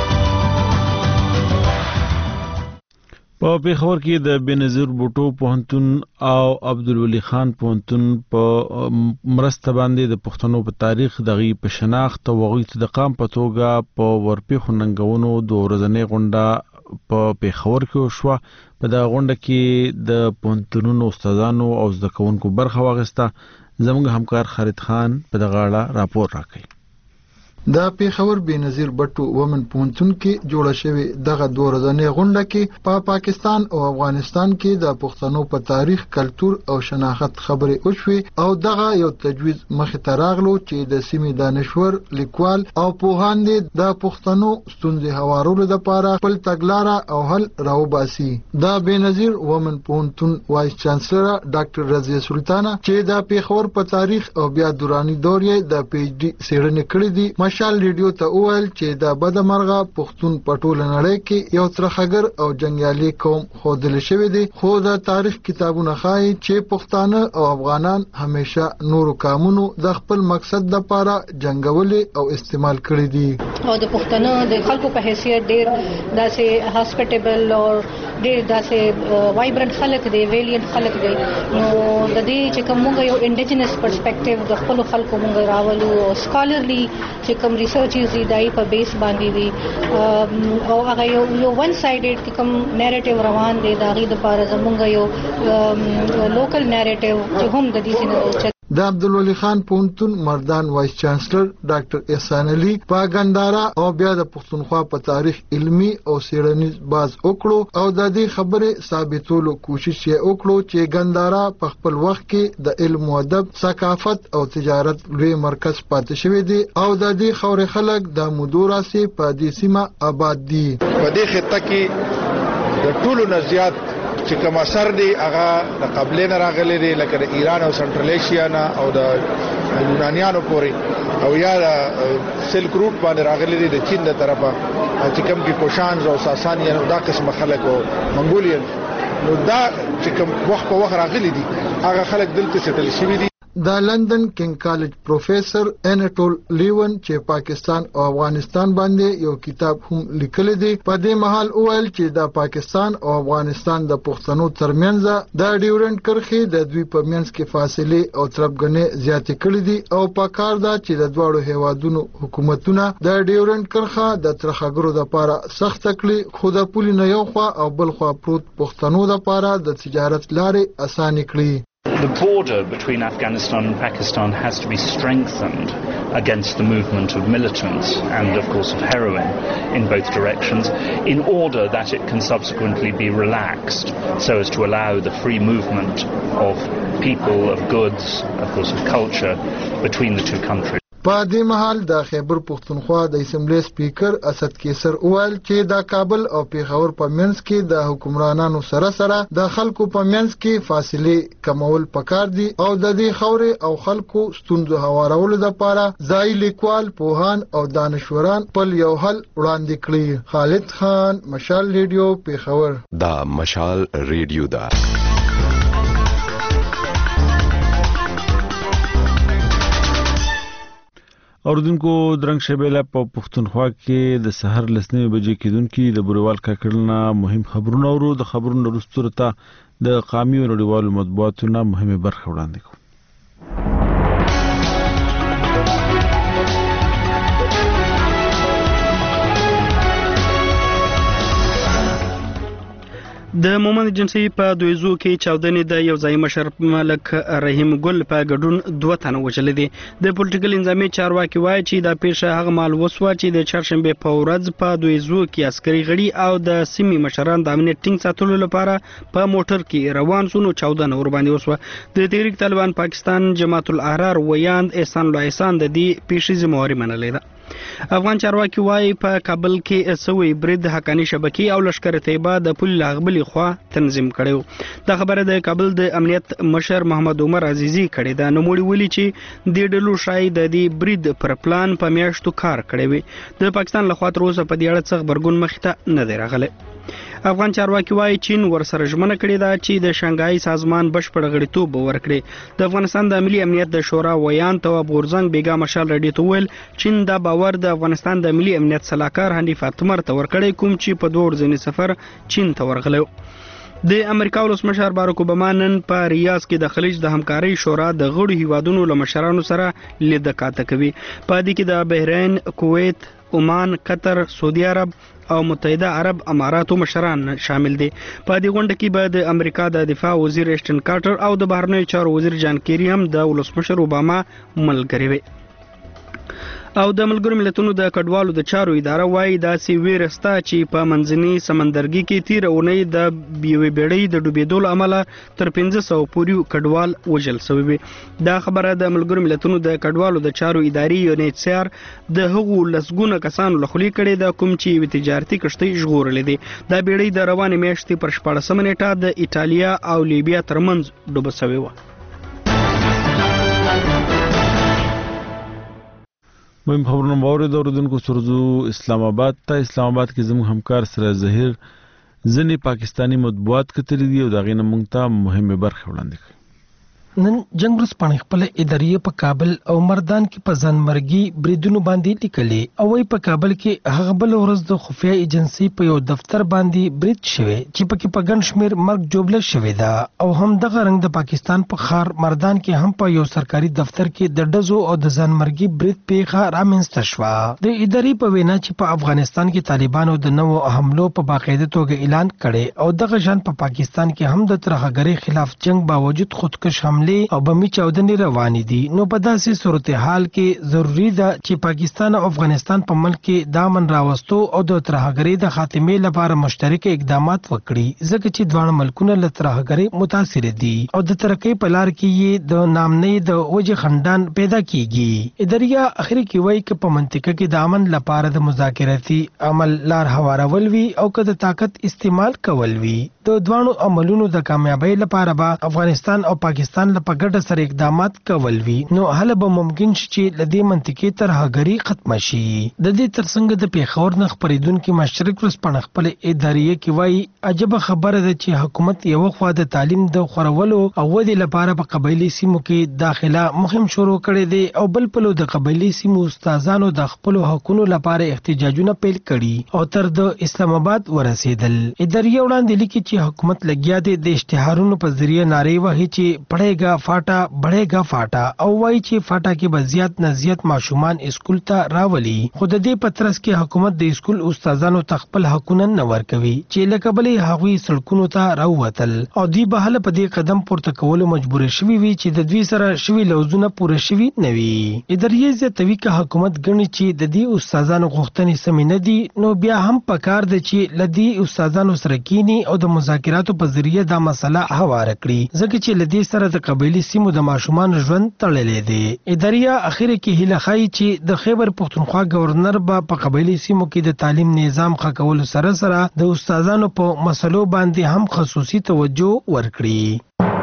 S1: په پیښور کې د بنظیر بوټو پوهنتون او عبدالولي خان پوهنتون په مرسته باندې د پښتنو په تاریخ دغه په شناخت او غوښتل د قام په توګه په ورپېښو ننګونو د ورځنې غونډه په پیښور کې شو. په دا غونډه کې د پوهنتونونو استادانو او زده کوونکو برخه واخیسته. زموږ همکار خالد خان په دغه اړه راپور راکړي.
S2: د پیښور بنظیر بټو ومن پوهنتون کې جوړه شوې دغه دوه ورځنۍ غونډه کې په پا پاکستان او افغانستان کې د پښتنو په تاریخ، کلتور او شناخت خبرې وشوې او دغه یو تجویز مخې ته راغلو چې د سیمې دانشور، لیکوال او پوهان دي د پښتنو ستونزې هوارولو لپاره خپل تګلاره او حل راوباسي. د بنظیر ومن پوهنتون وایس چانسلر ډاکټر رضیه سلطانه چې د پیښور په تاریخ او بیا دوراني دور یې د پی ایچ ډي څېړنې کړې دي مشال ریډیو ته وویل چې د بدمرغه پښتون په ټوله نړۍ کې یو ترخګر او جنگیالي قوم ښودل شوی دی خو د تاریخ کتابونه ښایي چې پښتانه او افغانان همیشه نورو قومونو د خپل مقصد لپاره جنگولې او استعمال کړي دي
S4: او د پښتنو د خلکو په حیثیت ډېر داسې هاسپټیبل او ډېر داسې وایبرنت خلک دی، ویلینټ خلک دی. نو د دې چې کوم موږ یو انډیجنس پرسپیکټیو د خپل خلکو موږ راولو او سکالرلی چې کوم ریسرچز دي دای په بیس باندې دي او هغه یو یو ون سایډډ کوم نیریټیو روان دی دا غي د لپاره زمونږ یو لوکل نیریټیو چې هم د دې سینه
S2: د عبدالولي خان پوهنتون مردان وایس چانسلر ډاکټر احسان علي په ګندارا او بیا د پښتونخوا په تاریخ علمي او څېړنیز باز وکړو او د دې خبرې ثابتولو کوشش یې وکړو چې ګندارا په خپل وخت کې د علم او ادب، ثقافت او تجارت لوی مرکز پاتې شوی دی او د دې خوري خلک د مودوراسي په دې سیمه آباد دي.
S8: په دې خطه کې د ټولو نزيات چې کوم اثر دی هغه د قبلې نه راغلي دي لکه د ایران او سنټرل ایشیا نه او د یونانیانو پورې او یا د سلک روټ باندې راغلي دي د چین د طرفه چې کوم کې کوشانز او ساسانیان او دا قسم خلک او منګولین نو دا چې کوم وخت په وخت راغلي دي هغه خلک دلته سټل شوي دي.
S2: د لندن کینګ کالج پروفیسور انټول لیون چې پاکستان او افغانستان باندې یو کتاب هم لیکلی دی په دې مهال وویل چې د پاکستان او افغانستان د پښتنو ترمنځ د ډیورنډ کرښې د دوی په منځ کې فاصله او تربګنې زیاتې کړې دي او په کار ده چې د دواړو هیوادونو حکومتونه د ډیورنډ کرښه د ترخګرو لپاره سخت کړي خو د پولې نه یو خوا او بل خوا پروت پښتنو لپاره د تجارت لارې اسانه کړي.
S24: The border between Afghanistan and Pakistan has to be strengthened against the movement of militants and, of course, of heroin in both directions in order that it can subsequently be relaxed so as to allow the free movement of people, of goods, of course, of culture between the two countries.
S2: په دې مهال د خیبر پښتونخوا د اسمبلی سپیکر اسد کیسر وویل چې د کابل او پیښور په منځ کې د حکمرانانو سره سره د خلکو په منځ کې فاصله کمول پکار دي او د دې خوري او خلکو ستونزو هوارولو لپاره ځای لیکوال پوهان او دانشوران په یو حل وړاندې کړی. خالد خان، مشال ریډیو، پیښور.
S10: دا مشال ریډیو دا
S1: اوردونکو درنګ شبيله په پښتونخوا کې د سحر لسنې بجې کېدونکو د بوريوال کاکړنا مهم خبرونه ورو د خبرونو وروسته د قامي او نړیوالو مطبوعاتو نه مهمه برخه وړاندې کوم.
S3: د مومند جنسي په دویزو کې چاودنې د یو ځای مشر ملک رحیم ګل په ګډون دوه تنه وژل دي. د پولیټیکل انضامي چارواکي وایي چې دا پیښه هغه مال وسوه چې د چهارشنبه په ورځ په دویزو کې عسکري غړي او د سیمې مشران د امنیت ټینګ ساتلو لپاره په موټر کې روان شول. چاودنه ور باندې وسوه. د تحریک طالبان پاکستان جماعت الاحرار ویاند احسان الله احسان د دې پیښې ذمہواری منلې ده. افغان چارواکي وایي په کابل کې سوي برید حقانی شبکې او لشکره طیبه د پل لاغبلي خوا تنظیم کړو. دا خبره د کابل د امنیت مشر محمد عمر عزیزي کړې ده. نو موږ ویلي چې د ډلو شاید د دې برید پر پلان په میاشتو کار کړی وي. د پاکستان لخوا تر اوسه په دې اړه څه خبرګون مخ ته نه دی راغلی. افغان چارواکي وایي چین ورسره ژمنه کړې ده چې د شانګهای سازمان بشپړ غړیتوب ورکړي. د افغانستان د ملي امنیت د شورا ویان تواب غورزنګ بیګا مشال رډي ته ویل چین دا باور د افغانستان د ملي امنیت صلاحکار حنیف اتمر ته ورکړی کوم چې په دوه ورځنی سفر چین ته ورغلی. د امریکا ولسمشر باراک اوباما نن په ریاض کې د خلیج د همکارۍ شورا د غړو هیوادونو له مشرانو سره لیدکاته کوي. په دې کې د بحرین، کویت، عمان، قطر، سعودي عرب او متحده عرب اماراتو مشران شامل دي. په دې غونډه کې به د امریکا د دفاع وزیر ایشټن کارټر او د بهرنیو چارو وزیر جان کیری هم د ولسمشر اوباما ملګري وي. او د ملګرو ملتونو د کډوالو د چارو اداره وایي داسې ویرسته چې په منځني سمندرګي کې تیر اونۍ د بیوې بیړۍ د ډوبېدو له امله تر پنځه سوه پورې کډوال وژل شوي وي. دا خبره د ملګرو ملتونو د کډوالو د چارو ادارې یو نه سیار د هغو لسګونه کسانو له خولې کړې ده کوم چې یوې تجارتي کښتۍ ژغورلې دي. دا بیړۍ د روانې میاشتې پر شپاړسمه نیټه د ایټالیا او لیبیا ترمنځ ډوبه شوې وه.
S1: مهم خبرونه باور د اوردونکو سرزو اسلام آباد ته. اسلام آباد کې زموږ همکار سره ظهیر ځنې پاکستانی مطبوعات کتلې دي او دا غینه مونږ ته مهمه برخه وړاندې کوي.
S13: نن جنگ ورځپاڼې خپل ادارې په کابل او مردان کې په ځانمرګي بریدونو باندې لیکلي او وايي په کابل کې هغه بل ورځ د خفیه ایجنسی په یو دفتر باندې برید شوی چې پکې په ګڼ شمېر مرګ جوړل شوی دا او هم دغه رنګ د پاکستان په خار مردان کې هم په یو سرکاري دفتر کې د ډزو او د ځانمرګي برید پیښه رامنځته شوه. د ادارې په وینا چې په افغانستان کې طالبانو د نوو حملو په باقاعده توګه اعلان کړي او دغه ځان په پاکستان کې هم د ترهګرۍ خلاف جنگ باوجود خودکش حمله او بمي چاودنې روانې دي. نو په داسې صورتحال کې ضروری ده چې پاکستان او افغانستان په ملک کې دامن راوستو او د ترهګرۍ د خاتمې لپاره مشترک اقدامات وکړي ځکه چې دواړه ملکونه له ترهګرۍ متاثر دي او د ترقۍ په لار کې یې د نامنۍ د وجه خندان پیدا کیږي. ادارې اخر کې وایي چې په منطقه کې د امن لپاره د مذاکراتي عمل لار هوارول وي او که د طاقت استعمال کول وي. د دوانو عملونو د کامیابی لپاره به افغانستان او پاکستان په ګډه سره اقدامات کول وي نو هله به ممکن شي چې لدې منطقې ترهګري ختم شي. د دې ترڅنګ د پیښور نه خبرېدونکو مشرق ورځپاڼه خپل ادارې کې وایي عجب خبره ده چې حکومت یو خوا د تعلیم د خورولو او ودې لپاره په قبایلی سیمو کې داخله مهم شروع کړي دي او بل پلو د قبایلی سیمو استادانو د خپل حقوقو لپاره احتجاجونه پیل کړي او تر د اسلام آباد ورسېدل. ادارې وړاندې لیکي چې حکومت لګیا دی د اشتهارونو په ذریعہ نارې وهي چې پړېګا فاټا بړېګا فاټا او وایي چې فاټا کې به زیات نه زیات ماشومان اسکول ته راولي. خو د دې په ترڅ کې حکومت د اسکول استادانو ته خپل حقونه نه ورکوي چې لکه بلې هغوی سړکونو ته راووتل او دوی به هله په دې قدم پورته کولو مجبور شوي وي چې د دوی سره شوي لوزونه پوره شوي نه وي. ادارې زیاتوي که حکومت ګڼي چې د دې استادانو غوښتنې سمې نه دي نو بیا هم پکار ده چې له دې استادانو سره کینی او د مذاکراتو په ذریعه دا مسله هواره کړي ځکه چې لدې سره د قبایلی سیمو د ماشومان ژوند تړلې دی. اداریا اخر کې هیله خای چې د خیبر پختونخوا گورنر به په قبایلی سیمو کې د تعلیم نظام ښه کولو سره سره د استادانو په مسلو باندې هم خصوصي توجه ورکړي.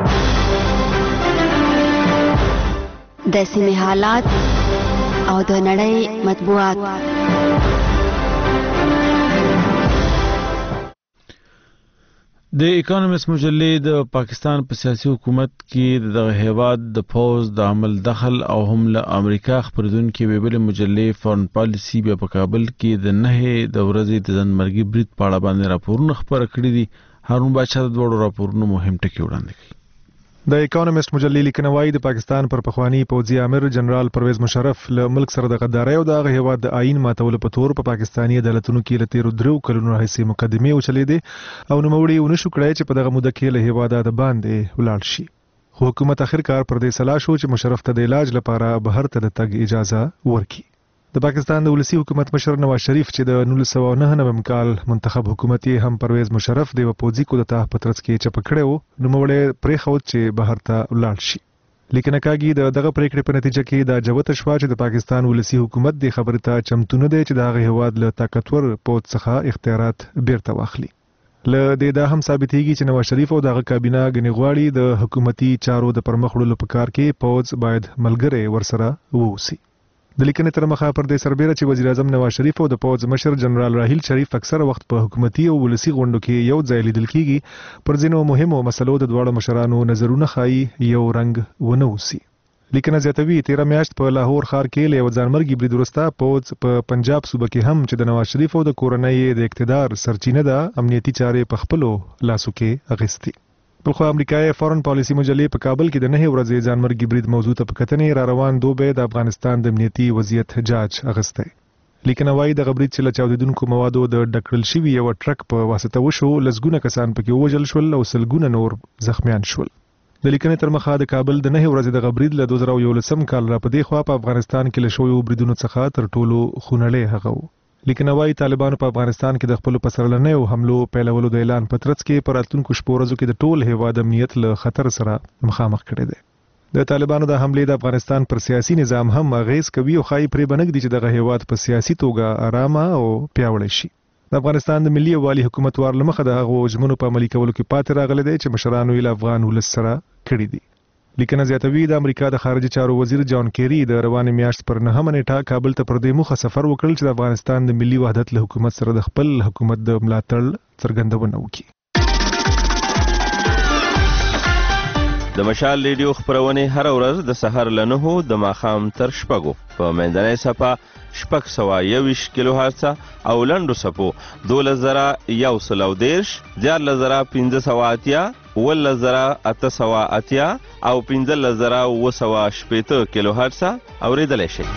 S5: د سیمې حالات او د نړۍ مطبوعات.
S1: د اکانومیست مجلې د پاکستان په سیاسي حکومت کې د هیواد د فوز د عمل دخل او هم له امریکا خبردونکو ویبل مجلې فورن پالیسی بیا په کابل کې د نه د ورځې د ځنمرګي برید په اړه باندې راپورونه خبره کړي دي. هارون بادشاه د دوړو راپورونو مهم ټکي وړاندې کړي.
S9: د اکانومیست مجلې لیکنه وايي د پاکستان پر پخوانی پوځي امر جنرال پرویز مشرف له ملک سره د غدارۍ او د هیواد د آئین ماتولو په تور په پا پاکستاني عدالتونو کې له تیرو درو کلونو راهیسې مقدمې وچلېدې او نوموړي ونه شو کړی چې په دغه موده کې له هیواده د باندې ولاړ شي. خو حکومت اخرکار پر دې سلا شو چې مشرف ته د علاج لپاره بهر ته د تګ اجازه ورکړي. د پاکستان د ولسی حکومت مشر نواز شریف چې د نولس سوه نه نوي کال منتخب حکومت یې هم پرویز مشرف د پوځي کودتا په ترڅ کې چپ کړو نو موږ پرې خو چې بهر ته ولاړ شي. لیکن کاږي د دغه پریکړې په نتیجه کې د جوت شوا چې د پاکستان ولسی حکومت د خبرې ته چمتونه دی چې د هیواد له طاقتور پوځ څخه اختیارات بیرته واخلي. له دې دا هم ثابتېږي چې نواز شریف او دغه کابینه غنی غواړي د حکومتي چارو د پرمخ وړلو په کار کې پوځ باید ملګری ورسره ووسی. د لیکنې تر مخه پر دې سربېره چې وزیر اعظم نواز شریف او د پوځ مشر جنرال راحیل شریف اکثر وخت په حکومتي او ولسی غونډو کې یو ځای لیدل کیږي پر ځینو مهمو مسلو د دواړو مشرانو نظرونه خایي یو رنګ ونه وسی. لیکنه زیاتوي تیره میاشت په لاهور ښار کې له ځانمرګي برید وروسته پوځ په پنجاب صوبه کې هم چې د نواز شریف او د کورنۍ د اقتدار سرچینه ده امنیتي چارې په خپلو لاسو کې اغستې. بلخو امریکایي فورن پالیسی مجلې په کابل کې د نه ورځې ځانمرګي برید موضوع ته په کتنې را روان دوبه د افغانستان د امنیتي وضعیت جاج اغسته. لیکنه وايي د غبرید چې له چاودیدونکو موادو د ډکړل شوی یو ټرک په واسطه وشو لزګونه کسان پکې وژل شول او سلګونه نور زخمیان شول. د لیکنې تر مخه د کابل د نه ورځې د غبرید له دوه زره یولسم کال را پدې خوا په افغانستان کې له شویو بریدونو څخه تر ټولو خونړی هغه و. لیکنه وايي طالبانو په افغانستان کې د خپل پسرلنیو حملو پیلولو د اعلان په ترڅ کې پر اتونکو شپو ورځو کې د ټول هیواد امنیت له خطر سره مخامخ کړي دي. د طالبانو د حملې د افغانستان پر سیاسي نظام هم اغیز کوي او خای پرې بنګ دي چې دغه هیواد په سیاسي توګه آرامه او پیاوړی شي. د افغانستان د ملي والی حکومت وار لمخه د هغو ژمنو په عملي کولو کې پاتې راغلي دي چې مشرانو یې افغان ولس سره کړي دي. لیکنه زیاتوي د امریکا د خارجي چارو وزیر جان کیری د روانې میاشت پر نهمه نیټه کابل ته پر دې موخه سفر وکړ چې د افغانستان د ملي وحدت له حکومت سره د خپل حکومت د ملاتړ څرګندونه وکړي.
S12: د مشال ریډیو خبرونه هر ورځ د سحر له نهو د ماښام تر شپږو په منځنۍ صفه شپږ سوه یوویشت کیلو هرڅه او لنډو صفو دولس زره یو سل او دېرش دیارلس زره پنځه سوه اتیا اوولس زره اته سوه اتیا او پنځلس زره اوه سوه شپېته کیلو هرڅه اورېدلی شئ.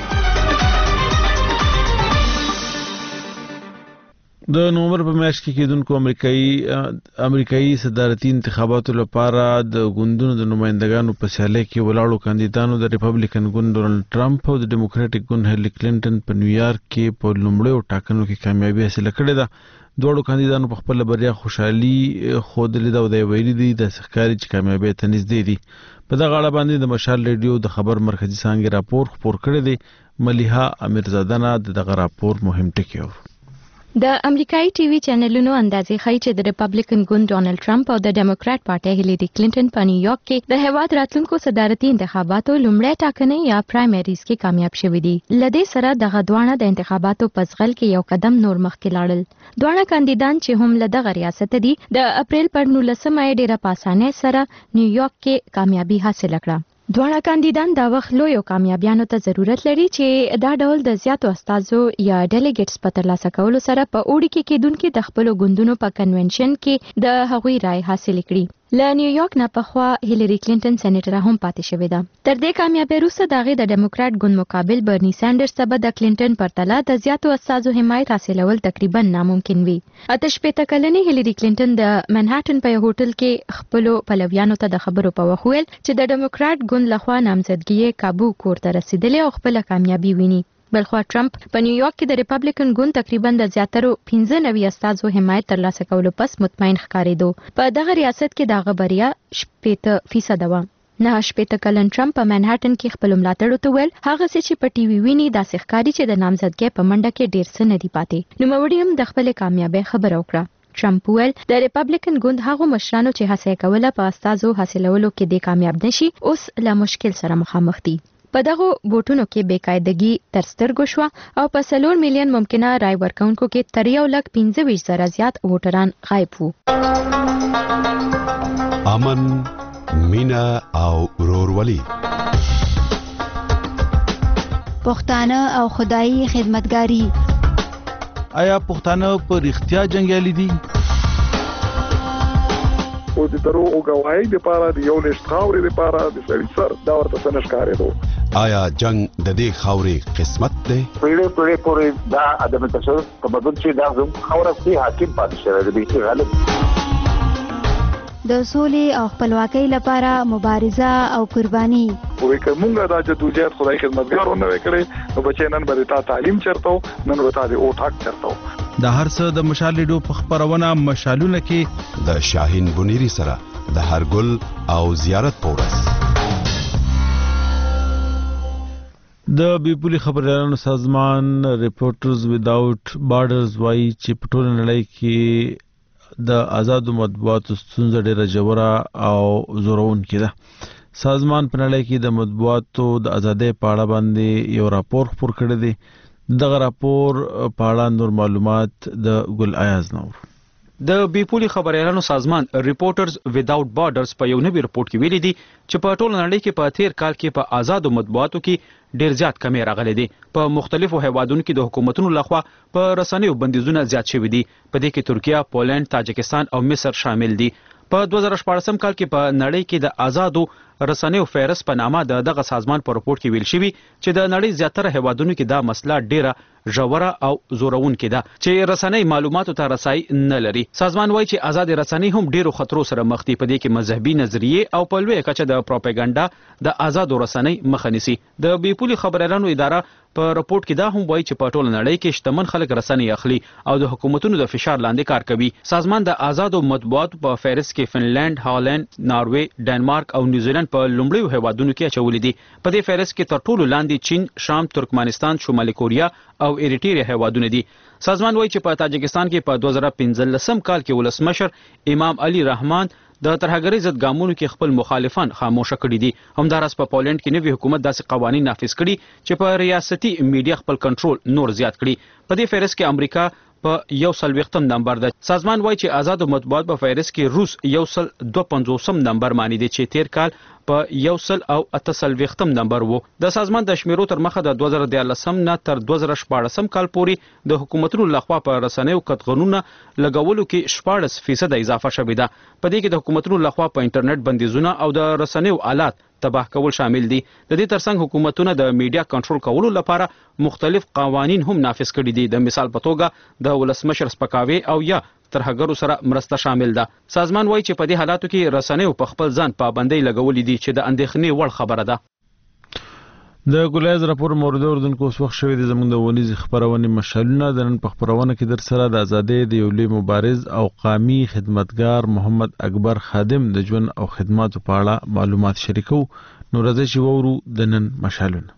S1: د نومبر په میاشت کې کېدونکو امریکایي امریکایي صدارتي انتخاباتو لپاره د ګوندونو د نمائندګانو په سیالۍ کې ولاړو کاندیدانو د ریپبلیکن ګوند ډونالډ ټرمپ او د ډیموکراټک ګوند هیلری کلینټن په نیویارک کې په لومړیو ټاکنو کې کامیابي حاصله کړې ده. دواړو کاندیدانو په خپل بریا خوشحالي ښودلې ده او د ویلي دي د ښکاري چې کامیابي ته نږدې دي. په دغه اړه باندې د مشال ریډیو د خبر مرکزي څانګې راپور خپور کړی دی. ملیحه امیرزاده نه د دغه راپور مهم ټکي اورو.
S16: د امریکایي ټي وي چینلونو اندازې ښیي چې د ریپبلیکن ګوند ډونالډ ټرمپ او د ډیموکرات پارټي هیلری کلینټن په نیویارک کې د هیواد راتلونکو صدارتي انتخاباتو لومړی ټاکنې یا پرایمریز کې کامیاب شوي دي. له دې سره دغه دواړه د انتخاباتو په ځغل کې یو قدم نور مخکې لاړل. دواړه کاندیدان چې هم له دغه ریاست دي د اپریل پر نولسمه یې ډېره په اسانۍ سره نیویارک کې کامیابي حاصله کړه. دواړه کاندیدان دا وخت لویو کامیابیانو ته ضرورت لري چې دا ډول د زیاتو استازو یا ډیلیګیټس په ترلاسه کولو سره په اوړي کې کېدونکي د خپلو ګوندونو په کنونشن کې د هغوی رای حاصل کړي. له نیویارک نه پخوا هیلری کلینټن سېنیټر هم پاتې شوې ده. تر دې کامیابۍ وروسته د هغې د ډیموکرات ګوند مقابل برني سانډرز ته به د کلینټن پرتله د زیاتو استازو حمایت حاصلول تقریبا ناممکن وي. اته شپېته کلنې هیلری کلینټن د منهاټن په یو هوټل کې خپلو پلویانو ته د خبرو په وخت ویل چې د ډیموکرات ګوند لخوا نامزدګي کابو کور ته رسیدلې او خپله کامیابي ویني. بلخوا ټرمپ په نیویارک کې د ریپبلیکن ګوند تقریبا د زیاترو پنځه نوي استازو حمایت ترلاسه کولو پس مطمئن ښکارېدو. په دغه ریاست کې د هغه بریا شپېته فیصد وه. نه شپېته کلن ټرمپ په منهټن کې خپل ملاتړو ته ویل هغه څه چې په ټي وي ویني داسې ښکاري چې د نامزدګۍ په منډه کې ډېر څه نه دي پاتې. نوموړي هم د خپلې کامیابۍ خبره وکړه. ټرمپ ویل د ریپبلیکن ګوند هغو مشرانو چې هڅه یې کوله په استازو حاصلولو کې دې کامیاب نشي اوس له مشکل سره مخامخ دي. په دغو بوټونو کې بېقاعدګي تر سترګو شوه او په څلور میلیون ممکنه رای ورکوونکو کې تر یو لک پنځه ویشت زره زیات ووټران غایب وو.
S10: امن، مینا او ورورولي،
S5: پښتانه او خدایي خدمتګاری.
S1: آیا پښتانه په رښتیا جنګیالي دي؟
S14: او د دروغ غواړي د پاره د یو لښت خاورې د پاره د سړي سر دا ورته څنګه ښکارېدو؟
S10: آیا جنگ د دې خاورې قسمت دی؟
S23: پیړې پیړې پورې دا ادم تشدد تمدن چې دا زموږ خاوره سي حاکم پاتې شوی دی چې غلط
S5: د سولې او خپلواکۍ لپاره مبارزه او قرباني.
S14: وې کومه دا جدوجہد خدای خدمتګارونه وکړي نو بچی نن به تا تعلیم چرته نن به تا د او ټاک چرته
S1: د هر څه د مشال ریډیو په خبرونه مشالونه کې
S10: د شاهین بنيري سره د هرګل او زیارت پورس
S1: د بیپولي خبريالانو سازمان ریپورټرز ویداوت بارډرز وايي چې په ټوله نړۍ کې د آزادو مطبوعاتو ستونزه ډېره ژوره او زورونکې ده. سازمان په نړۍ کې د مطبوعاتو د ازادۍ په اړه باندې یو راپور خپور کړی دی. دغه راپور په اړه نور معلومات د ګل ایاز نور.
S22: د بیپولي خبريالانو سازمان ریپورټرز ویداوت بارډرز په یو نوي رپورت کې ویلي دي چې په ټوله نړۍ کې په تیر کال کې په آزادو مطبوعاتو کې ډیر زیات کمی راغلي دي. په مختلفو هیوادونو کې د حکومتونو لخوا په رسنیو بندیزونه زیات شوي دي. په دې کې ترکیه، پولند، تاجکستان او مصر شامل دي. په دوه زره شپاړسم کال کې په نړۍ کې د آزادو رسنیو فهرست په نامه د دغه سازمان په رپورت کې ویل شوی چې د نړۍ زیاتره هیوادونو کې دا مسله ډیره ژوره او زورونکې ده چې رسنۍ معلوماتو ته رسای نه لري. سازمان وایي چې آزاد رسنۍ هم ډیرو خطرو سره مخ دي. په دې کې مذهبي نظریې او په لویه کچه د پروپاګاندا د آزاد رسنۍ مخه نیسي. د بیپولي خبريالانو اداره په رپورت کې دا هم وایي چې په ټوله نړۍ کې شتمن خلک رسنۍ اخلي او د حکومتونو د فشار لاندې کار کوي. سازمان د آزادو مطبوعاتو په فهرست کې فنلند، هالند، ناروې، ډنمارک او نیوزیلند په لومړیو هیوادونو کې اچولې دي. په دې فهرست کې تر ټولو لاندې چین، شام، ترکمنستان، شمالي کوریا او ایریټریا هیوادونه دي. سازمان وایي چې په تاجکستان کې په دوه زره پنځلسم کال کې ولسمشر امام علي رحمان د ترهګرۍ ضد ګامونو کې خپل مخالفان خاموشه کړي دي. همداراز په پولند کې نوی حکومت داسې قوانين نافذ کړي چې په ریاستي میډیا خپل کنټرول نور زیات کړي. په دې فهرست کې امریکا په یو سل وختم نمبر ده. سازمان وایي چې آزاد مطبوعات په فهرست کې روس یو سل دوه پنځوسم نمبر مانی دي چې تیر کال په یو سل او اته سل وختم نمبر وو. د سازمان د شمیرو تر مخه د دوه زره دیارلسم نه تر دوه زره شپاړسم کال پورې د حکومتونو لخوا په رسنیو قطغنونه لګولو کې شپاړس فیصد اضافه شوې ده. په دې کې د حکومتونو لخوا په انټرنیټ بندیزونه او د رسنیو آلات تباه کول شامل دي. د دې ترڅنګ حکومتونه د میډیا کنټرول کولو لپاره مختلف قوانين هم نافذ کړي دي. د مثال په توګه د ولسمشر سپکاوي او یا ترهګرو سره مرسته شامل ده. سازمان وایي چې په دې حالاتو کې رسنیو په خپل ځان پابندۍ لګولې دي چې د اندېښنې وړ خبره ده.
S1: د ګلایز راپور مورد اردوونکو اوس وخت شوی د زموږ د ونیز خبرونه مشالونه د نن په خبرونه کې در سره د ازادۍ د یو لوی مبارز او قامي خدمتګار محمد اکبر خادم د ژوند او خدماتو په اړه معلومات شریکو. نو راځي چې وورو د نن مشالونه.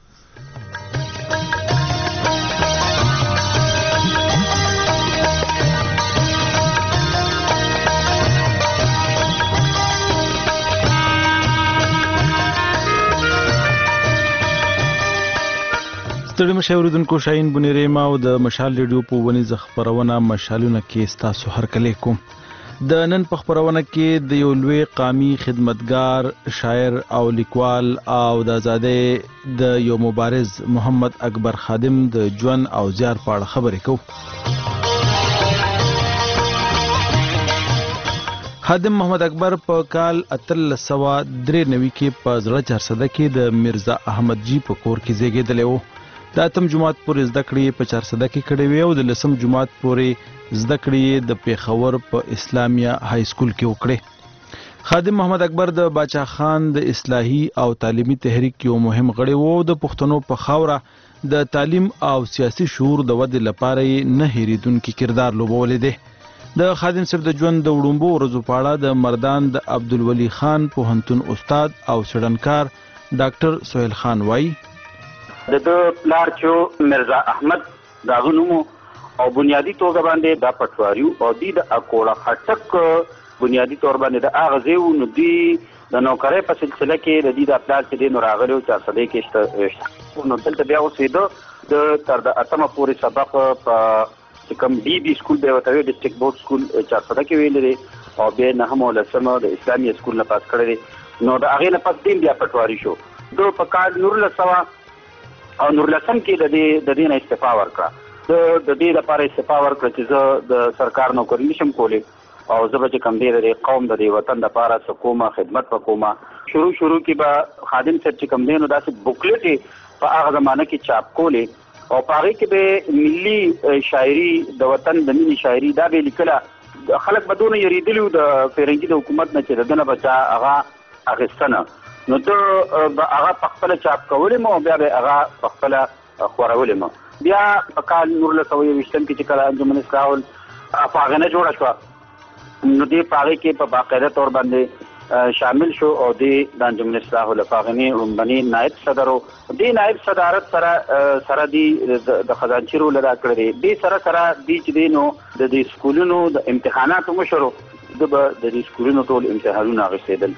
S1: ستړي مشاوردونکو شاهین بنيري ما او د مشال ریډیو په ونیز خبرونه مشالونه کې ستاسو هر کله کوم. د نن په خبرونه کې د یو لوی قامي خدمتګار، شاعر او لیکوال او د ازادۍ د یو مبارز محمد اکبر خادم د ژوند او زیار په اړه خبرې کوو. خادم محمد اکبر په کال اتلس سوه درې نوي کې په زړه چارسده کې د میرزا احمد جی په کور کې زیږېدلی و. د اتم جماعت پورې زده کړې په چارسده کې کړې وې او د لسم جماعت پورې زده کړې د پیښور په اسلامیه های سکول کې وکړې. خادم محمد اکبر د باچا خان د اصلاحي او تعلیمي تحریک یو مهم غړی و او د پښتنو په خاوره د تعلیم او سیاسي شعور د ودې لپاره نه هېرېدونکي کردار لوبولی دی. د خادم صاحب د ژوند د وړومبو ورځو په اړه د مردان د عبدالولي خان پوهنتون استاد او څېړنکار ډاکټر سهیل خان وایي
S15: د ده پلار چې مرزا احمد د هغه نوم او بنیادي توګه باندې دا پټواري او دوی د اکوړه خټک بنیادي طور باندې د هغه ځای و نو دوی د نوکرۍ په سلسله کې د دې د پلار چې دی نو راغلی و چارسدی کې شته نو دلته بیا اوسېده د تر د اتمه پورې سبق په چې کوم ډي بي سکول دی ورته وایي ډسټرکټ بورډ سکول چارسده کې ویلی دی او بیا نهم او لسمه د اسلامي سکول نه پاس کړی دی نو د هغې نه پس دیم بیا پټواري شو. ده په کال نورلس سوه او نورلسم کې د دې د دې نه استعفا ورکړه. د د دې لپاره استعفا ورکړه چې زه د سرکار نوکري نشم کولی او زه به چې کوم دی د دې قوم د دې وطن دپاره څه کومه خدمت به کومه. شروع شروع کې به خادم صاحب چې کوم دی نو داسې بوکلېټ یې په هغه زمانه کې چاپ کولې او په هغې کې به ملي شاعري د وطن د مینې شاعري دا به یې لیکله. خلک به دونه یېرېدلي وو د فرنګي د حکومت نه چې د ده نه به چا هغه اخیسته نه نو ده به هغه په خپله چاپ کولې م او بیا به هغه په خپله خورولې م. بیا په کال نولس سوه یوویشتم کې چې کله انجمن اصلاح په هغې نه جوړه شوه نو دې په هغې کې په باقاعده طور باندې شامل شو او دې د انجمن اصلاح لپاره لومړني نایب صدر و. دې نایب صدارت سره سره دې د خزانچي رول ادا کړی دی. دې سره سره دې چې دی نو د دې سکولونو د امتحاناتو مشر و ده به د دې سکولونو ټول امتحانونه اخیستېدل.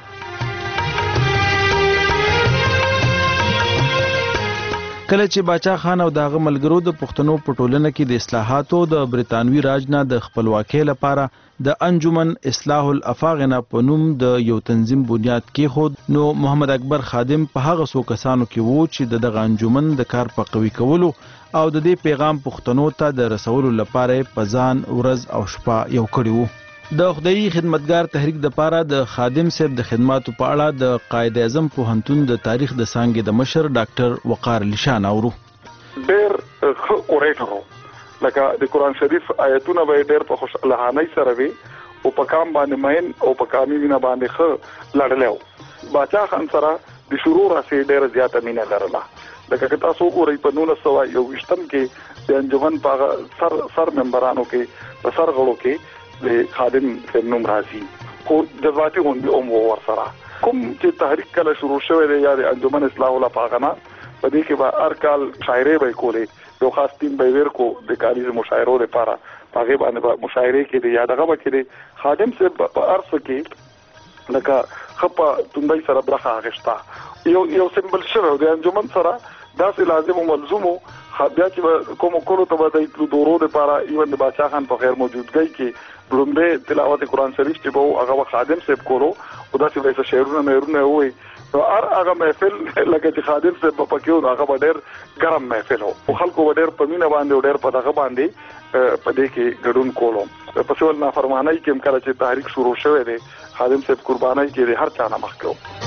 S1: کله چې باچا خان او د هغه ملګرو د پښتنو په ټولنه کې د اصلاحاتو د برطانوي راج نه د خپلواکۍ لپاره د انجمن اصلاح الافاق نه په نوم د یو تنظیم بنیاد کېښود نو محمد اکبر خادم په هغه څو کسانو کې و چې د دغه انجمن د کار په قوي کولو او د دې پیغام پښتنو ته د رسولو لپاره په ځان ورځ او شپه یو کړی و. د خدایي خدمتګار تحریک د پاره د خادم صاحب د خدماتو په اړه د قائد اعظم پوهنتون د تاریخ د څانګې د مشر ډاکټر وقار علي شان اورو.
S14: ډېر ښه اورېټر لکه د قرآن شریف آیتونه به ډېر په خوشالهانۍ سره وي او په کام باندې مین او په کامي مینه باندې ښه لړلی و. باچا خان سره د شروع راسې ډېره زیاته مینه لرله. لکه که تاسو وګورئ په نولس سوه یوویشتم کې د انجمن په سر سر ممبرانو کې په سر غړو کې د خادم صاحب نوم راځي خو جذباتي غونډې هم و ورسره. کوم چې تحریک کله شروع شوی دی یا د انجمن اصلاح الافاق نه په دې کې به هر کال شاعرۍ به یې کولې. یو خاص ټیم به یې ویر کو د کالیزو مشاعرو لپاره په هغې باندې به مشاعرې کېدې یا دغه به کېدې. خادم صاحب په هر څه کې لکه ښه په توندۍ سره برخه اخیسته یو یو سمبل شوی د انجمن سره داسې لازم و ملزوم و. بیا چې کومو کلو ته به د دورو دپاره ایون د باچا خان په غیر موجودګۍ کې لومړی تلاوت قرآن شریف چې به و هغه به خادم صاحب کولو او داسې به یې څه شعرونه میرونه ووایي نو هر هغه محفل لکه چې خادم صاحب به پکې و نو هغه به ډېر ګرم محفل و او خلکو به ډېر په مینه باندې او ډېر په دغه باندې په دې کې ګډون کولو. په سول نافرمانۍ کې هم کله چې تحریک شروع شوی دی خادم صاحب قربانۍ کې د هر چا نه مخکې و.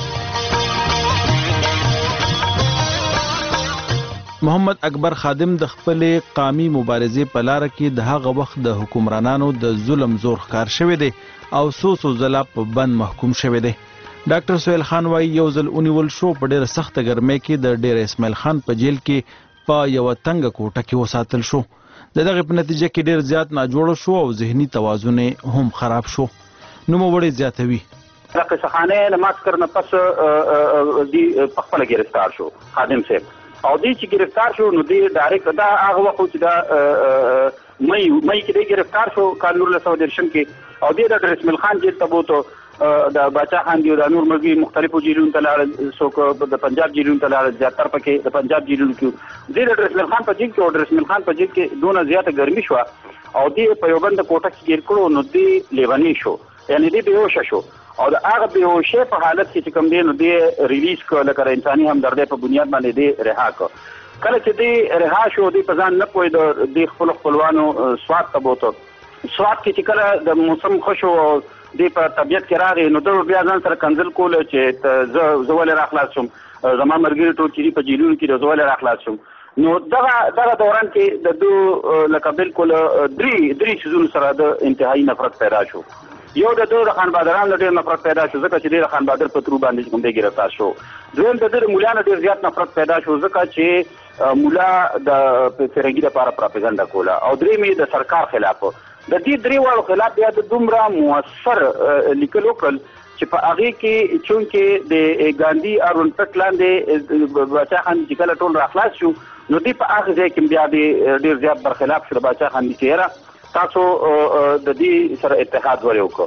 S1: محمد اکبر خادم د خپلې قامي مبارزې په لاره کې د هغه وخت د حکمرانانو د ظلم زور ښکار شوی دی او څو څو ځله په بند محکوم شوی دی. ډاکټر سهیل خان وایي یو ځل ونیول شو په ډېره سخته ګرمۍ کې د ډېر اسماعیل خان په جیل کې په یوه تنګه کوټه کې وساتل شو. د دغې په نتیجه کې ډېر زیات ناجوړه شو او ذهني توازن هم خراب شو. نوموړی زیاتوي
S15: د قصه خانې له ماسکر نه پس دوی په خپله ګرفتار شو خادم صاحب او دوی چې ګرفتار شو نو دوی ډایرکټ دا هغه وخت چې دا مئی مئی کې دوی ګرفتار شو کال نولس سوه دېرشم کې او دوی د ډاکټر اسماعیل خان جیل ته بوتو د باچا خان دی او د نور ملګري مختلفو جیلونو ته لاړل څوک د پنجاب جیلونو ته لاړل زیاتر پکې د پنجاب جیلونو کې دوی د ډاکټر اسماعیل خان په جیل کې او ډاکټر اسماعیل خان په جیل کې دونه زیاته ګرمي شوه او دوی په یو بنده کوټه کې ګیر کړو نو دوی لیونی شو یعنې دوی بېهوشه شو او د هغه بېهوشۍ په حالت کې چې کوم دی نو دوی ریلیز کړه لکه د انساني همدردۍ په بنیاد باندې دوی رها کړه. کله چې دوی رها شو دوی په ځان نه پوهېده دوی خپلو خپلوانو سوات ته بوته. سوات کې چې کله د موسم ښه شو او دوی په طبیعت کې راغی نو ده بیا ځان سره کنځل کوله چې زه زه ولې راخلاص شم زما ملګري ټول چې دي په جیلونو کې زه ولې راخلاص شم. نو دغه دغه دوران کې د دو لکه بالکل درې درې څیزونو سره د انتهایي نفرت پیدا شو. یو د دوه د خان بادران له ډېر نفرت پیدا شو ځکه چې ډېر خان بادر په ترو باندې کوم دی ګرفتار شو. دویم د دې مولا نه ډېر زیات نفرت پیدا شو ځکه چې مولا د فرنګي لپاره پروپاګاندا کوله او درېمې د سرکار خلاف. د دې درې واړو خلاف بیا د دومره موثر لیکل وکړل چې په هغې کې چونکې د ګاندي ارون پټ لاندې باچا خان چې کله ټول راخلاص شو نو دوی په هغه ځای کې بیا ډېر زیات برخلاف شو د باچا خان چې یاره تاسو د دې سره اتحاد ولې وکړو.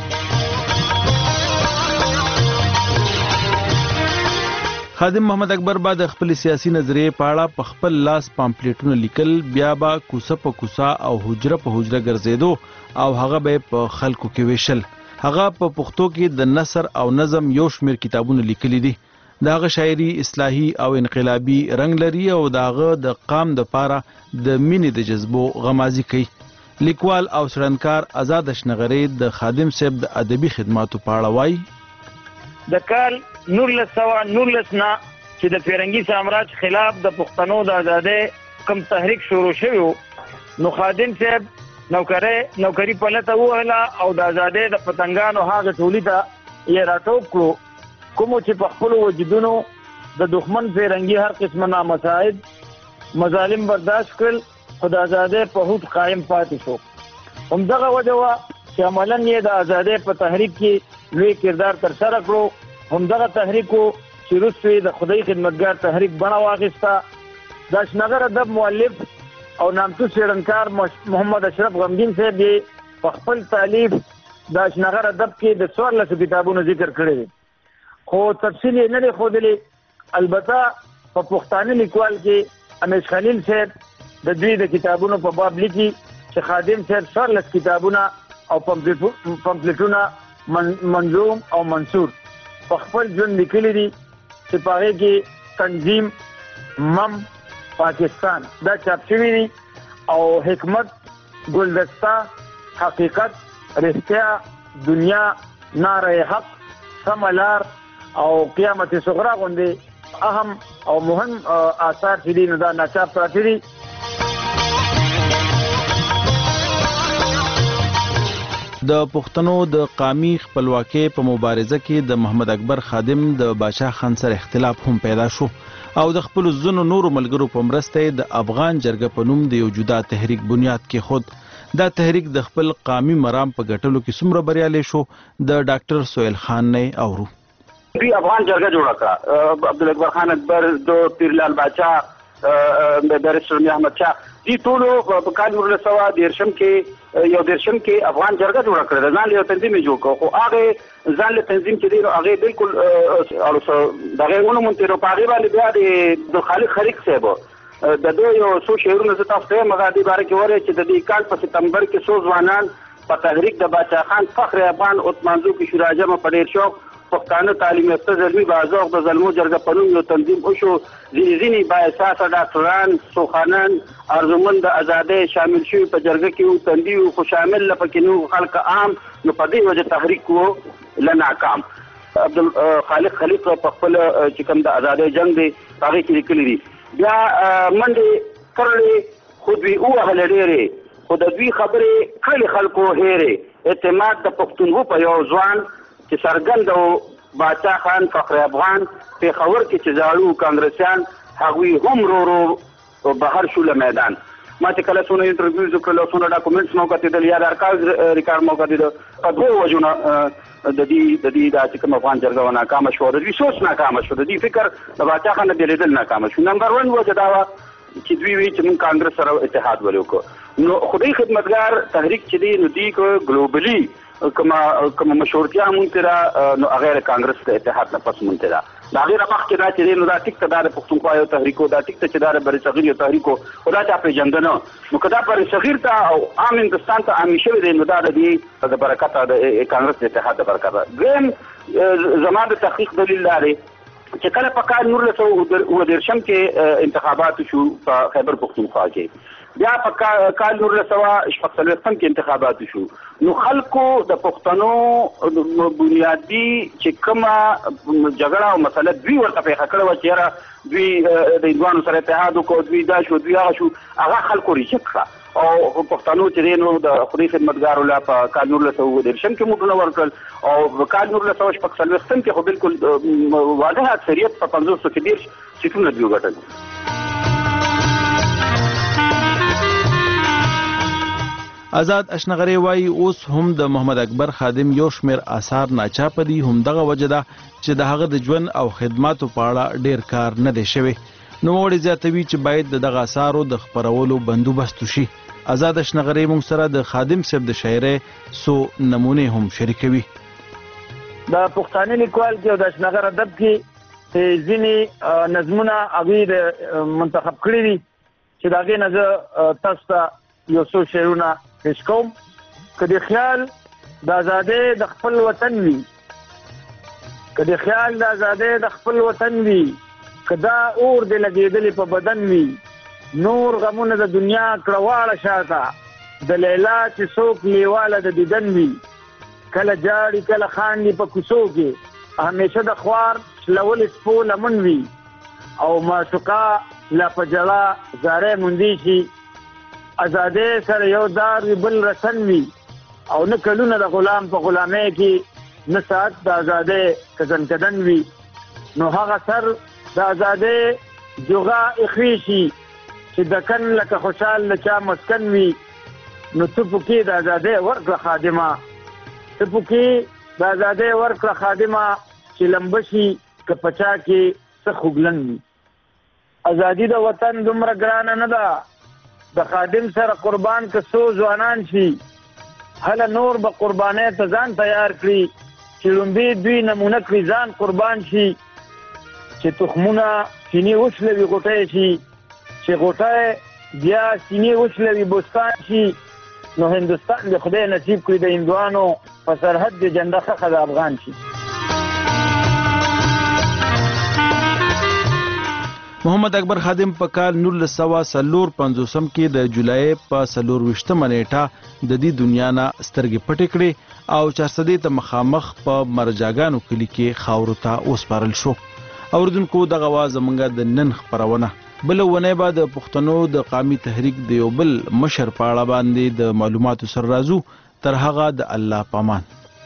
S1: خادم محمد اکبر با د خپل سیاسي نظریې په اړه په خپل لاس پامپلیټونه لیکل، بیا به کوڅه په کوڅه او حجره په حجره ګرځېدو او هغه به په خلکو کې ویشل. هغه په پښتو کې د نثر او نظم یو شمېر کتابونه لیکلي دي. د هغه شاعري اصلاحي او انقلابي رنګ لري او د هغه د قام د پاره د مینې د جذبو غمازي کوي. لیکوال او څړنکار آزاد اشنغري د خادم صاحب د ادبي خدماتو په اړه وایي:
S17: د کال نولس سوه نولس نه چې د فرنګي سامراج خلاف د پښتنو د ازادۍ کم تحریک شروع شوی نو خادم صاحب نوکرۍ نوکري پلته ووهله او د ازادۍ د پتنګانو هغه ټولي ته یې راټوپ کړو کومو چې په خپلو وجودونو د دښمن فرنګي هر قسمه نامساعد مظالم برداشت کړل خو د ازادۍ په هوډ قایم پاتې شو. همدغه وجه وه چې عملاً یې د ازادۍ په تحریک کې لوی کردار ترسره کړو. همدغه تحریک و چې وروسته د خدای خدمتګار تحریک بڼه واخیسته. د اشنغر ادب مؤلف او نامتو څېړنکار محمد اشرف غمګین صاحب یې په خپل تالیف د اشنغر ادب کې د څوارلسو کتابونو ذکر کړی دی خو تفصیل یې نه دی ښودلی. البته په پښتانه لیکوال کې امیش خلیل صاحب د دوی د کتابونو په باب لیکي چې خادم صاحب څوارلس کتابونه او پمفلیټونه منظوم او منثور په خپل ژوند لیکلي دي چې په هغې کې تنظیم، مم، پاکستان دا چاپ شوي دي او حکمت، ګلدسته، حقیقت، رښتیا، دنیا، ناره حق، سمه لار او قیامت صغرا غوندې اهم او مهم آثار چې دي نو دا ناچاپ پراته دي.
S1: د پښتنو د قامي خپلواکۍ په مبارزه کې د محمد اکبر خادم د باچا خان سره اختلاف هم پیدا شو او د خپل ځینو نورو ملګرو په مرسته د افغان جرګه په نوم د یو جدا تحریک بنیاد کې خود. دا تحریک د خپل قامي مرام په ګټلو کې څومره بریالی شو د ډاکټر سهیل خان نه اورو.
S15: دوی افغان جرګه جوړه کړه. عبدالاکبر خان اکبر، د پیرلال باچا، د رسول احمد شاه، دې ټولو په کال نولس سوه دېرشم کې یو دېرشم کې افغان جرګه جوړه کړه. د ځان له یو تنظیم یې جوړ کړ خو هغې ځان له تنظیم چې دی نو هغې بالکل د هغې ونومونتېدو په هغې باندې بیا د خالق خلیق صاحب د دوی یو څو شعرونه زه تاسو ته یم هغه دې باره کې وایي چې د دې کال په سپتمبر کې څو ځوانان په تحریک د باچا خان فخر افغان اتمانزو کې شورا جمع په ډېر شوق پښتانه تعلیم یافته زلمي بازوق د زلمو جرګه په نوم یو تنظیم وشو. ځینې ځینې بااحساسه ډاکټران، سوخانان، ارزومند د ازادۍ شامل شوي په جرګه کې وو. تندي وو خو شامل له پکې نه خلک عام نو په دې وجه تحریک وو له ناکام. عبدالخالق خلیق په خپل چې کوم د ازادۍ جنګ دی هغې کې لیکلي دي. بیا منډې کړلې خو دوی ووهلې ډېرې خو د دوی خبرې کړلې خلکو هېرې. اعتماد د پښتونخوا په یو ځوان چې څرګند و باچا خان فخر افغان پېښور کې چې زاړو کانګرسیان هغوی هم رو رو بهر شو له میدان. ما چې کله څونه انټرویوز وکړل او څونه ډاکومنټس مو کتل یا د ارکاز ریکارډ مو کتل په دوه وجونه د دې د دې د چې کوم افغان جرګه ناکامه شو، د دوی سوچ ناکامه شو، د دې فکر د باچا خان د لیدل ناکامه شو. نمبر ون وجه دا وه چې دوی وی چې موږ کانګرس سره اتحاد ولې وکړو. نو خدای خدمتګار تحریک چې دی نو دوی که ګلوبلي کومه کومه مشورتیا مونږ ته نو هغه کانګرس ته اتحاد نه پس مونږ ته دا د هغې نه مخکې دا چې دی نو دا ټیک ته دا د پښتونخوا یو تحریک و، دا ټیک ته چې دا د برصغیر یو تحریک و خو دا چا پېژنده نه. نو که دا برصغیر ته او عام هندوستان ته عامي شوی دی نو دا د دې د برکته د کانګرس د اتحاد د برکته. دویم زما د تحقیق دلیل دا دی چې کله په کال نولس سوه اووه دېرشم کې انتخابات شو په خیبر پښتونخوا کې بیا په کال نولس سوه شپږ څلوېښتم کې انتخابات شو. نو خلکو د پښتنو بنیادي چې کومه جګړه او مسله دوی ورته پېښه کړې وه چې یاره دوی د هندوانو سره اتحاد وکړو، دوی دا شو دوی هغه شو، هغه خلکو ریجکټ کړه. او پښتنو چې دی نو د خدای خدمتګارو لا په کال نولس سوه اووه دېرشم کې موټونه ورکړل او په کال نولس سوه شپږ څلوېښتم کې خو بالکل واضح اکثریت په پنځوس سوه کې دېرش سیټونه دوی وګټل.
S1: آزاد اشنغری وایي اوس هم د محمد اکبر خادم یو شمېر آثار ناچاپه دي، همدغه وجه ده چې د هغه د ژوند او خدماتو په اړه ډیر کار نه دی شوی. نوموړی زیاتوي چې باید د دغه آثارو د خپرولو بندوبست وشي. آزاد اشنغری موږ سره د خادم صاحب د شاعرۍ څو نمونې هم شریکوي.
S17: د پښتانه لیکوال کې او د اشنغر ادب کې ځینې نظمونه هغوی منتخب کړي دي چې د هغې نه زه تاسو ته یو څو شعرونه پیش کوم. که د خیال د ازادۍ د خپل وطن وي، که د خیال د ازادۍ د خپل وطن وي، که دا اور د لګېدلې په بدن وي، نور غمونه د دنیا کړه واړه شاته، د لیلا چې څوک لیواله د دیدن وي، کله جاړي کله خاندي په کوڅو کې، همیشه د خوار شلولې سپو لمن وي، او معشوقه لا په جړه زارۍ موندی شي. ازادۍ سره یو دار وي بل رسن وي، او نه کلونه د غلام په غلامۍ کې، نه ساعت د ازادۍ کدن کدن وي. نو هغه سر د ازادۍ جوغه اخوي شي چې دکن لکه خوشحال د چا مسکن وي. نو ته پکې د ازادۍ ورکړه خادمه، ته پکې د ازادۍ ورکړه خادمه چې لمبه شي که په چا کې څه خوږلن وي. ازادي د وطن دومره ګرانه نه ده، د خادم سره قربان که څو ځوانان شي، هله نور به قربانۍ ته ځان تیار کړي چې لومبې دوی نمونه کړي ځان قربان شي. چې تخمونه سینې وشلوي غوټۍ شي، چې غوټۍ بیا سینې وشلوي بوستان شي. نو هندوستان د خدای نصیب کړي د هندوانو په سرحد د جنده خښه د افغان شي.
S1: محمد اکبر خادم په کال نولس سوه څلور پنځوسم کې د جولای په څلور ویشتمه نیټه د دې دنیا نه سترګې پټې کړې او چارسدې ته مخامخ په مرجاګانو کلي کې خاورو ته وسپارل شو. اوریدونکو دغه وا زمونږ د نن خپرونه. بله ونې به د پښتنو د قامي تحریک د یو بل مشر په اړه باندې د معلوماتو سره راځو. تر هغه د الله پامان.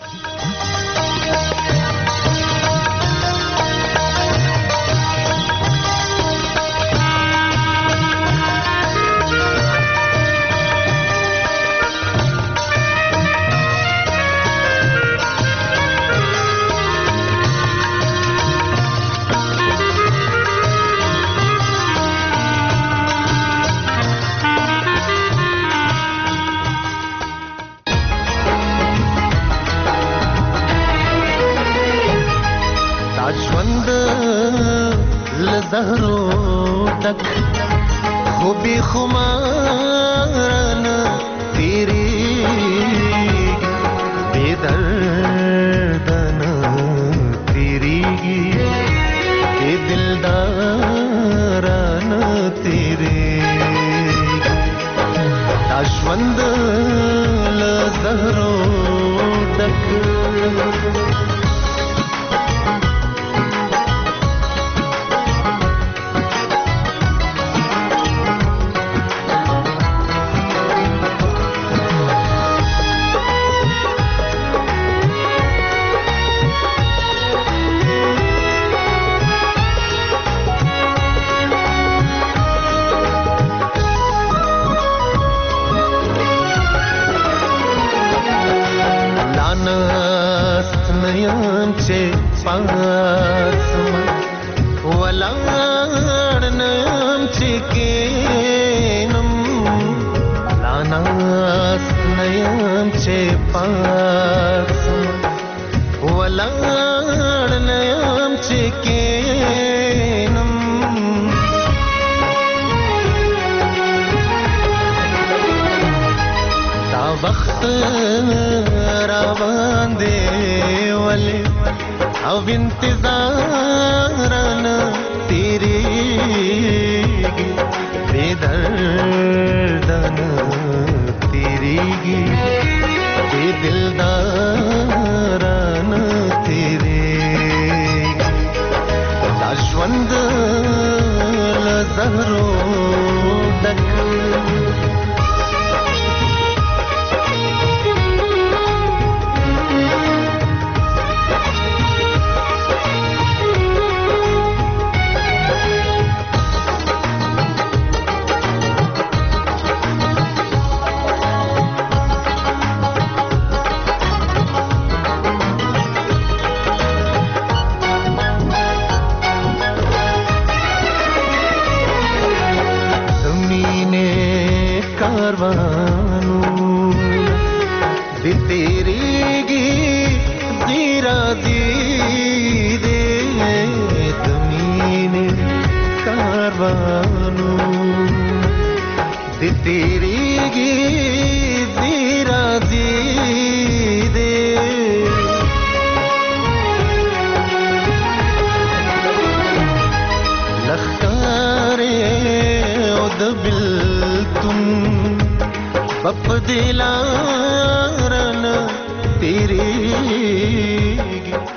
S18: زهرو تک خوبی خمارن تیری بے دردن تیری بے دلدارن تیری تاشوند لزهرو تک پاسم ولاړ نم چکینم لاناس نیم چه پاسم ولاړ نیم چکینم تا وخت روان دی ولی او انتظارن تیریگی بے बेदर्दन तेरीगी बेदिलदारन तेरेगी दाश्वंद लजहरो डक दिलारन तेरी